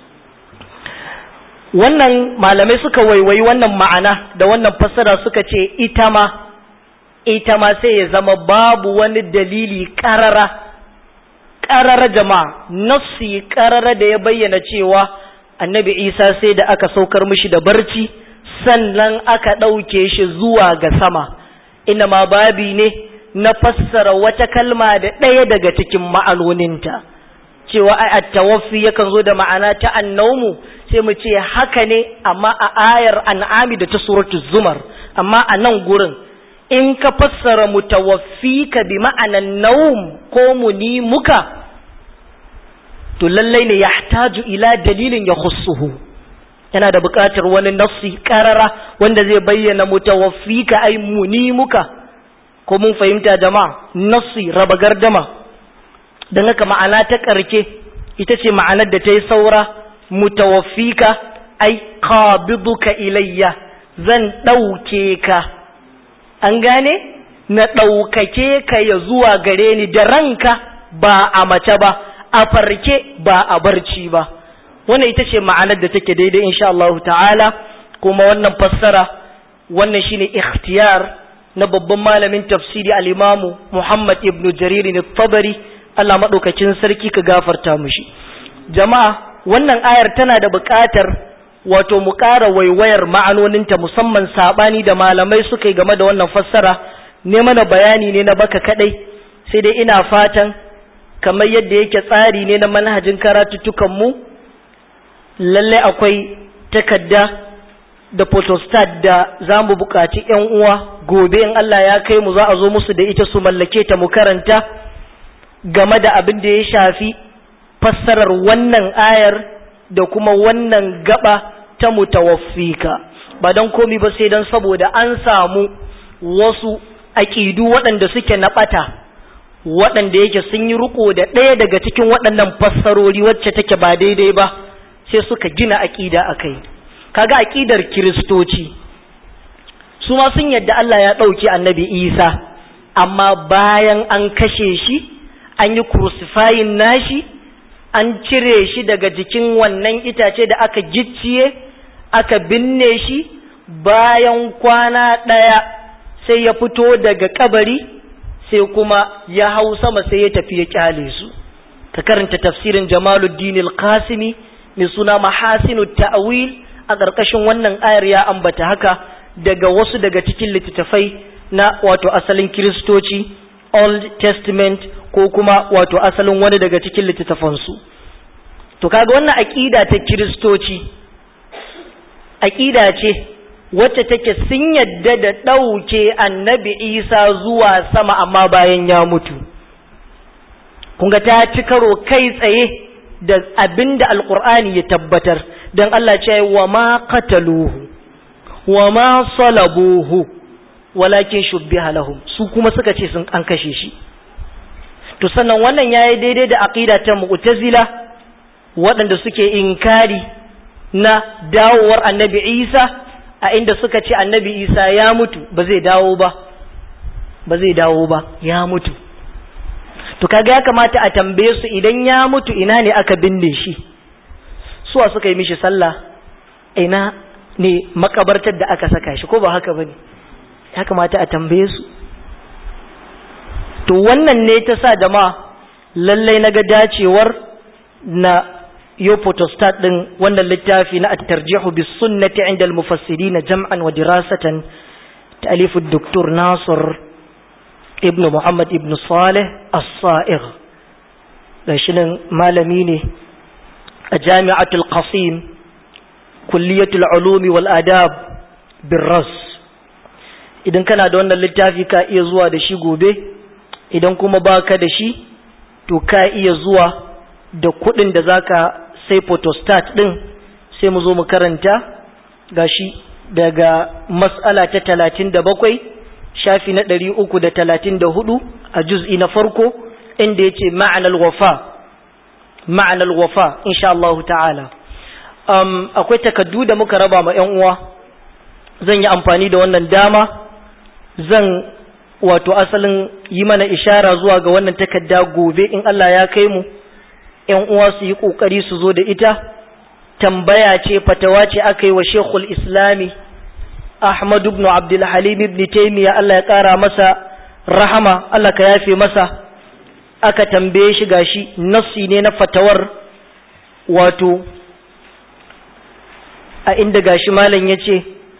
wannan malamai suka waiwayi wannan ma'ana da wannan fassara suka ce ita ma ita ma sai ya zama babu wani dalili ƙarara ƙarara jama'a nassi ƙarara da ya bayyana cewa annabi isa sai da aka saukar mishi da barci sannan aka ɗauke shi zuwa ga sama ina ma babi ne na fassara wata kalma da ɗaya daga cikin ma'anoninta cewa ai at-tawaffi yakan zo da ma'ana ta annawmu sai mu ce haka ne amma a ayar an'ami da ta suratul zumar amma a nan gurin in ka fassara mutawaffika bi ma'anan nawm ko muni muka to lallai ne yahtaju ila dalilin ya khussuhu yana da buƙatar wani nassi karara wanda zai bayyana mutawaffika ai muni muka ko mun fahimta jama'a nassi raba gardama dan haka ma'ana ta karke ita ce ma'anar da ta yi saura mutawaffika ai qabiduka ilayya zan dauke ka an gane na daukake ka ya zuwa gare ni da ranka ba a mace ba a farke ba a barci ba. Wannan ita ce ma'anar da take daidai insha Allah ta'ala, kuma wannan fassara wannan shine ikhtiyar na babban malamin tafsiri al-Imam Muhammad ibn Jarir al-Tabari, Allah madaukakin sarki ka gafarta mushi. Jama'a, wannan ayar tana da buƙatar wato mu ƙara waiwayar ma'anoninta, musamman sabani da malamai suka yi game da wannan fassara. Ne mana bayani ne na baka kadai, sai dai ina fatan kamar yadda yake tsari ne na manhajin karatuttukan mu, lalle akwai takadda da photostat da za mu buƙaci ‘yan uwa gobe in Allah ya kai mu za a zo musu da ita su mallake ta mu karanta game da abin da ya shafi fassarar wannan ayar da kuma wannan gaba ta mutawaffika, ba don komi ba sai don saboda an samu wasu aƙidu waɗanda suke na ɓata, waɗanda yake sun yi riko da ɗaya daga cikin waɗannan fassarori wacce take ba daidai ba, sai suka gina aƙida a kai. Kaga aƙidar Kiristoci su ma sun yadda Allah ya ɗauki annabi Isa, amma bayan an kashe shi, an yi crucifying nashi, an cire shi daga jikin wannan itace da aka gicciye, aka binne shi, bayan kwana ɗaya sai ya fito daga kabari, sai kuma ya hau sama sai ya tafi ya kyale su. Ka karanta tafsirin Jamaluddin al-Qasimi mai suna Mahasinut Ta'wil, a ƙarƙashin wannan ayar ya ambata haka daga wasu daga cikin littattafai na wato asalin Kiristoci, Old Testament ko kuma wato asalin wani daga cikin littattafansu. To kaga wannan aƙida ta Kiristoci aƙida ce wacce take sun yadda da ɗauke annabi Isa zuwa sama amma bayan ya mutu. Kunga ta ci karo kai tsaye da abinda Alƙur'ani ya tabbatar, don Allah ce wa ma qataluhu wa ma salabuhu walakin shubbiha lahum, su kuma suka ce sun an kashe shi. To sannan wannan yayi daidai da aqida ta Mu'tazila waɗanda suke inkari na dawowar annabi Isa, a inda suka ce annabi Isa ya mutu, ba zai dawo ba ba zai dawo ba ya mutu. To kaga ya kamata a tambaye su, idan ya mutu ina ne aka binne shi, suwa suka yi mishi sallah, ina ne makabartar da aka saka shi, ko ba haka bane? Ya kamata a tambaye su. To wannan ne ta sa jama'a lallai naga dacewar na yo photostat din wannan littafi na at-tarjihu bis sunnati 'inda al-mufassirin jam'an wa dirasatan, ta'alif ad-doktor Nasir ibn Muhammad ibn Salih as-Sa'igh, gashin malami ne a Jami'atul Qasim, Kulliyatul Ulumi wal Adab bir-Ras. Idan kana da wannan littafi ka iya zuwa da shi gobe, idan kuma baka da shi to ka iya zuwa da kuɗin da zaka sai photostat din, sai mu zo mu karanta gashi daga mas'ala ta talatin da bakwai shafi na ɗari uku da talatin da hudu a juz'i na farko, inda yace ma'anar wafa ma'anar wafa insha Allah ta'ala. Um, akwai takaddu da muka raba ma ƴan uwa, zan yi amfani da wannan dama, zan wato asalin yi mana ishara zuwa ga wannan takadda gobe in Allah ya kai mu. ƴan uwa su yi kokari su zo da ita. Tambaya ce, fatawa ce aka yi wa Sheikhul Islami Ahmad ibn Abdul Halim ibn Taymiyyah, Allah ya kara masa rahama, Allah ka yafe masa. Aka tambaye shi gashi nassi ne na fatawar, wato a inda gashi malam yace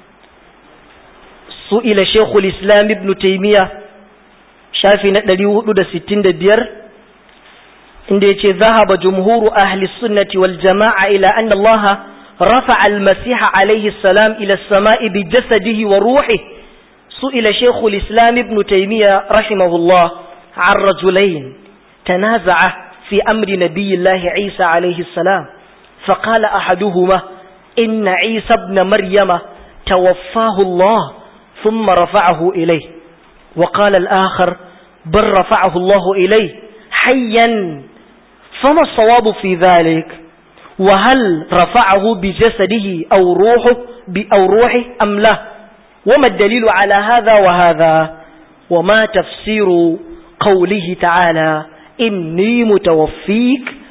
su'ila Sheikhul Islam ibn Taymiyyah, shafi na ɗari hudu da sittin da biyar, inda yace zahaba jumhuru ahli sunnati wal jama'a ila anna Allah rafa'a al-masih alayhi salam ila as-sama'i bi jasadihi wa ruhihi. su'ila Sheikhul Islam ibn Taymiyyah rahimahullah 'an rajulayn tanaza'a fi amri nabiyillah Isa alayhi salam, faqala ahaduhuma inna Isa ibn Maryama tawaffahu Allah ثم رفعه إليه، وقال الآخر بل رفعه الله إليه حيا، فما الصواب في ذلك؟ وهل رفعه بجسده أو روحه أو روحه أم لا؟ وما الدليل على هذا وهذا؟ وما تفسير قوله تعالى إني متوفيك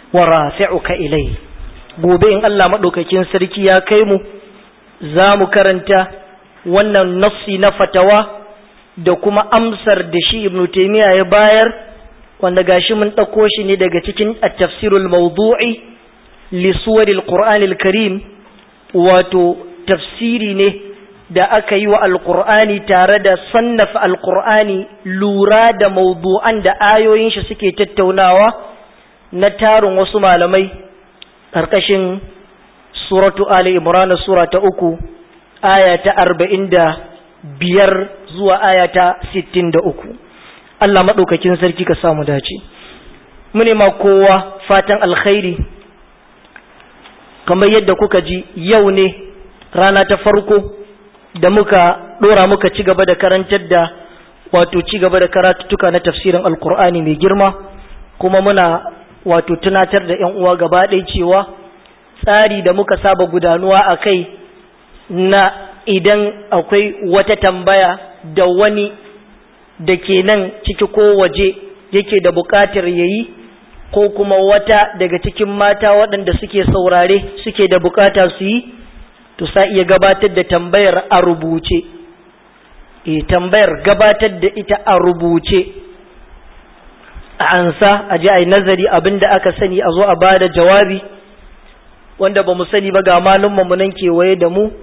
wa rafi'uka ilayhi. Gobe in Allah madaukakin sarki ya kai mu za mu karanta wannan nassi na fatawa da kuma amsar da shi Ibn Taymiyyah ya bayar, wanda gashi mun ɗauko shi ne daga cikin at-tafsirul mawdu'i li suwaril Qur'anil Karim, wato tafsiri ne da aka yi wa alqur'ani tare da sannafa alqur'ani lura da mawdu'an da ayoyin shi suke tattaunawa na tarin wasu malamai karkashin suratu Ali Imran sura ta uku aya ta arba'in da biyar zuwa aya ta sittin da uku. Allah maɗaukakin sarki ka samu dace. Mune ma kowa fatan alkhairi, kamar yadda kuka ji yau ne rana ta farko da muka ɗora muka ci gaba da karantar da wato ci gaba da karatuttuka na tafsirin alkur'ani mai girma, kuma muna wato tunatar da 'yan uwa gaba ɗaya cewa tsari da muka saba gudanuwa a kai na idan akwai wata tambaya da wani da ke nan ciki ko waje yake da buƙatar yayi, ko kuma wata daga cikin mata waɗanda suke saurare suke da buƙata su yi, to sa iya gabatar da tambayar a rubuce. E, tambayar gabatar da ita a rubuce, a ansa a ji a yi nazari abin da aka sani a zo a ba da jawabi, wanda ba mu sani ba ga malummanmu nan kewaye da mu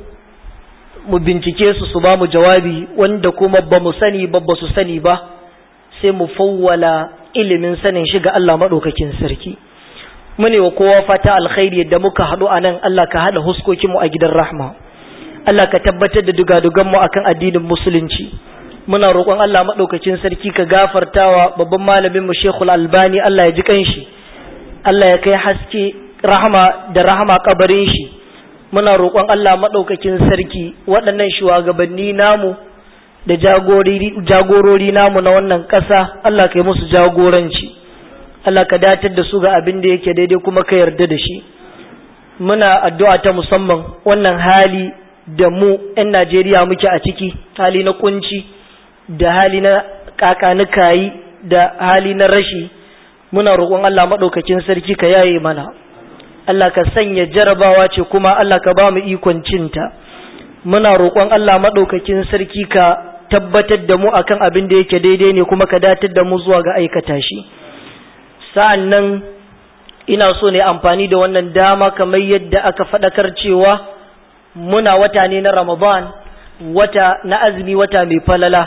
mu bincike su su ba mu jawabi, wanda kuma ba mu sani ba ba su sani ba sai mu fawwala ilimin sanin shi ga Allah maɗaukakin sarki. Mune wa kowa fata alkhairi da muka haɗu a nan, Allah ka haɗa huskokinmu a gidan rahma, Allah ka tabbatar da dugaduganmu akan addinin musulunci. Muna roƙon Allah maɗaukakin sarki ka gafartawa babban malamin mu Sheikhul Albani, Allah ya ji kanshi, Allah ya kai haske rahama da rahama kabarin shi. Muna roƙon Allah maɗaukakin sarki waɗannan shugabanni namu da jagorori namu na wannan ƙasa, Allah ka yi musu jagoranci, Allah ka datar da su ga abin da yake daidai kuma ka yarda da shi. Muna addu'a ta musamman wannan hali da mu 'yan Najeriya muke a ciki, hali na kunci da hali na kakanikayi da hali na rashi, muna roƙon Allah maɗaukakin sarki ka yaye mana, Allah ka sanya jarabawa ce kuma Allah ka ba mu ikon cinta. Muna roƙon Allah maɗaukakin sarki ka tabbatar da mu akan abin da yake daidai ne kuma ka datar da mu zuwa ga aikata shi. Sa'an nan ina so ne amfani da wannan dama kamar yadda aka faɗakar cewa muna wata ne na Ramadan, wata na azumi, wata mai falala.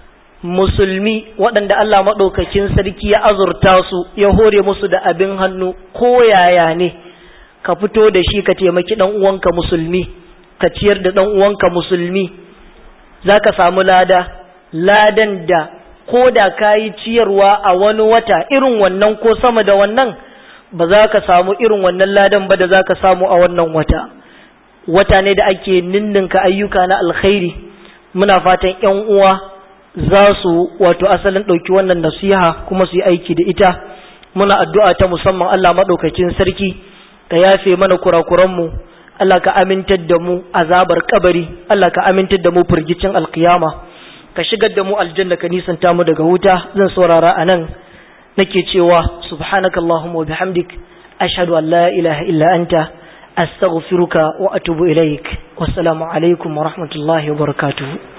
Musulmi waɗanda Allah maɗaukakin sarki ya azurta su ya hore musu da abin hannu ko yaya ne, ka fito da shi ka taimaki ɗan uwanka musulmi, ka ciyar da ɗan uwanka musulmi, za ka samu lada, ladan da ko da ka yi ciyarwa a wani wata irin wannan ko sama da wannan, ba za ka samu irin wannan ladan ba da za ka samu a wannan wata. Wata ne da ake ninninka ayyuka na alkhairi. Muna fatan ‘yan uwa za su wato asalin ɗauki wannan nasiha kuma su yi aiki da ita. Muna addu'a ta musamman Allah maɗaukakin sarki ka yafe mana kurakuranmu, Allah ka amintar da mu azabar kabari, Allah ka amintar da mu firgicin alkiyama, ka shigar da mu aljanna, ka nisanta mu daga wuta. Zan saurara a nan nake cewa subhanakallahumma wa bihamdik ashhadu an la ilaha illa anta astaghfiruka wa atubu ilaik. Wassalamu alaikum wa rahmatullahi wa barakatuh.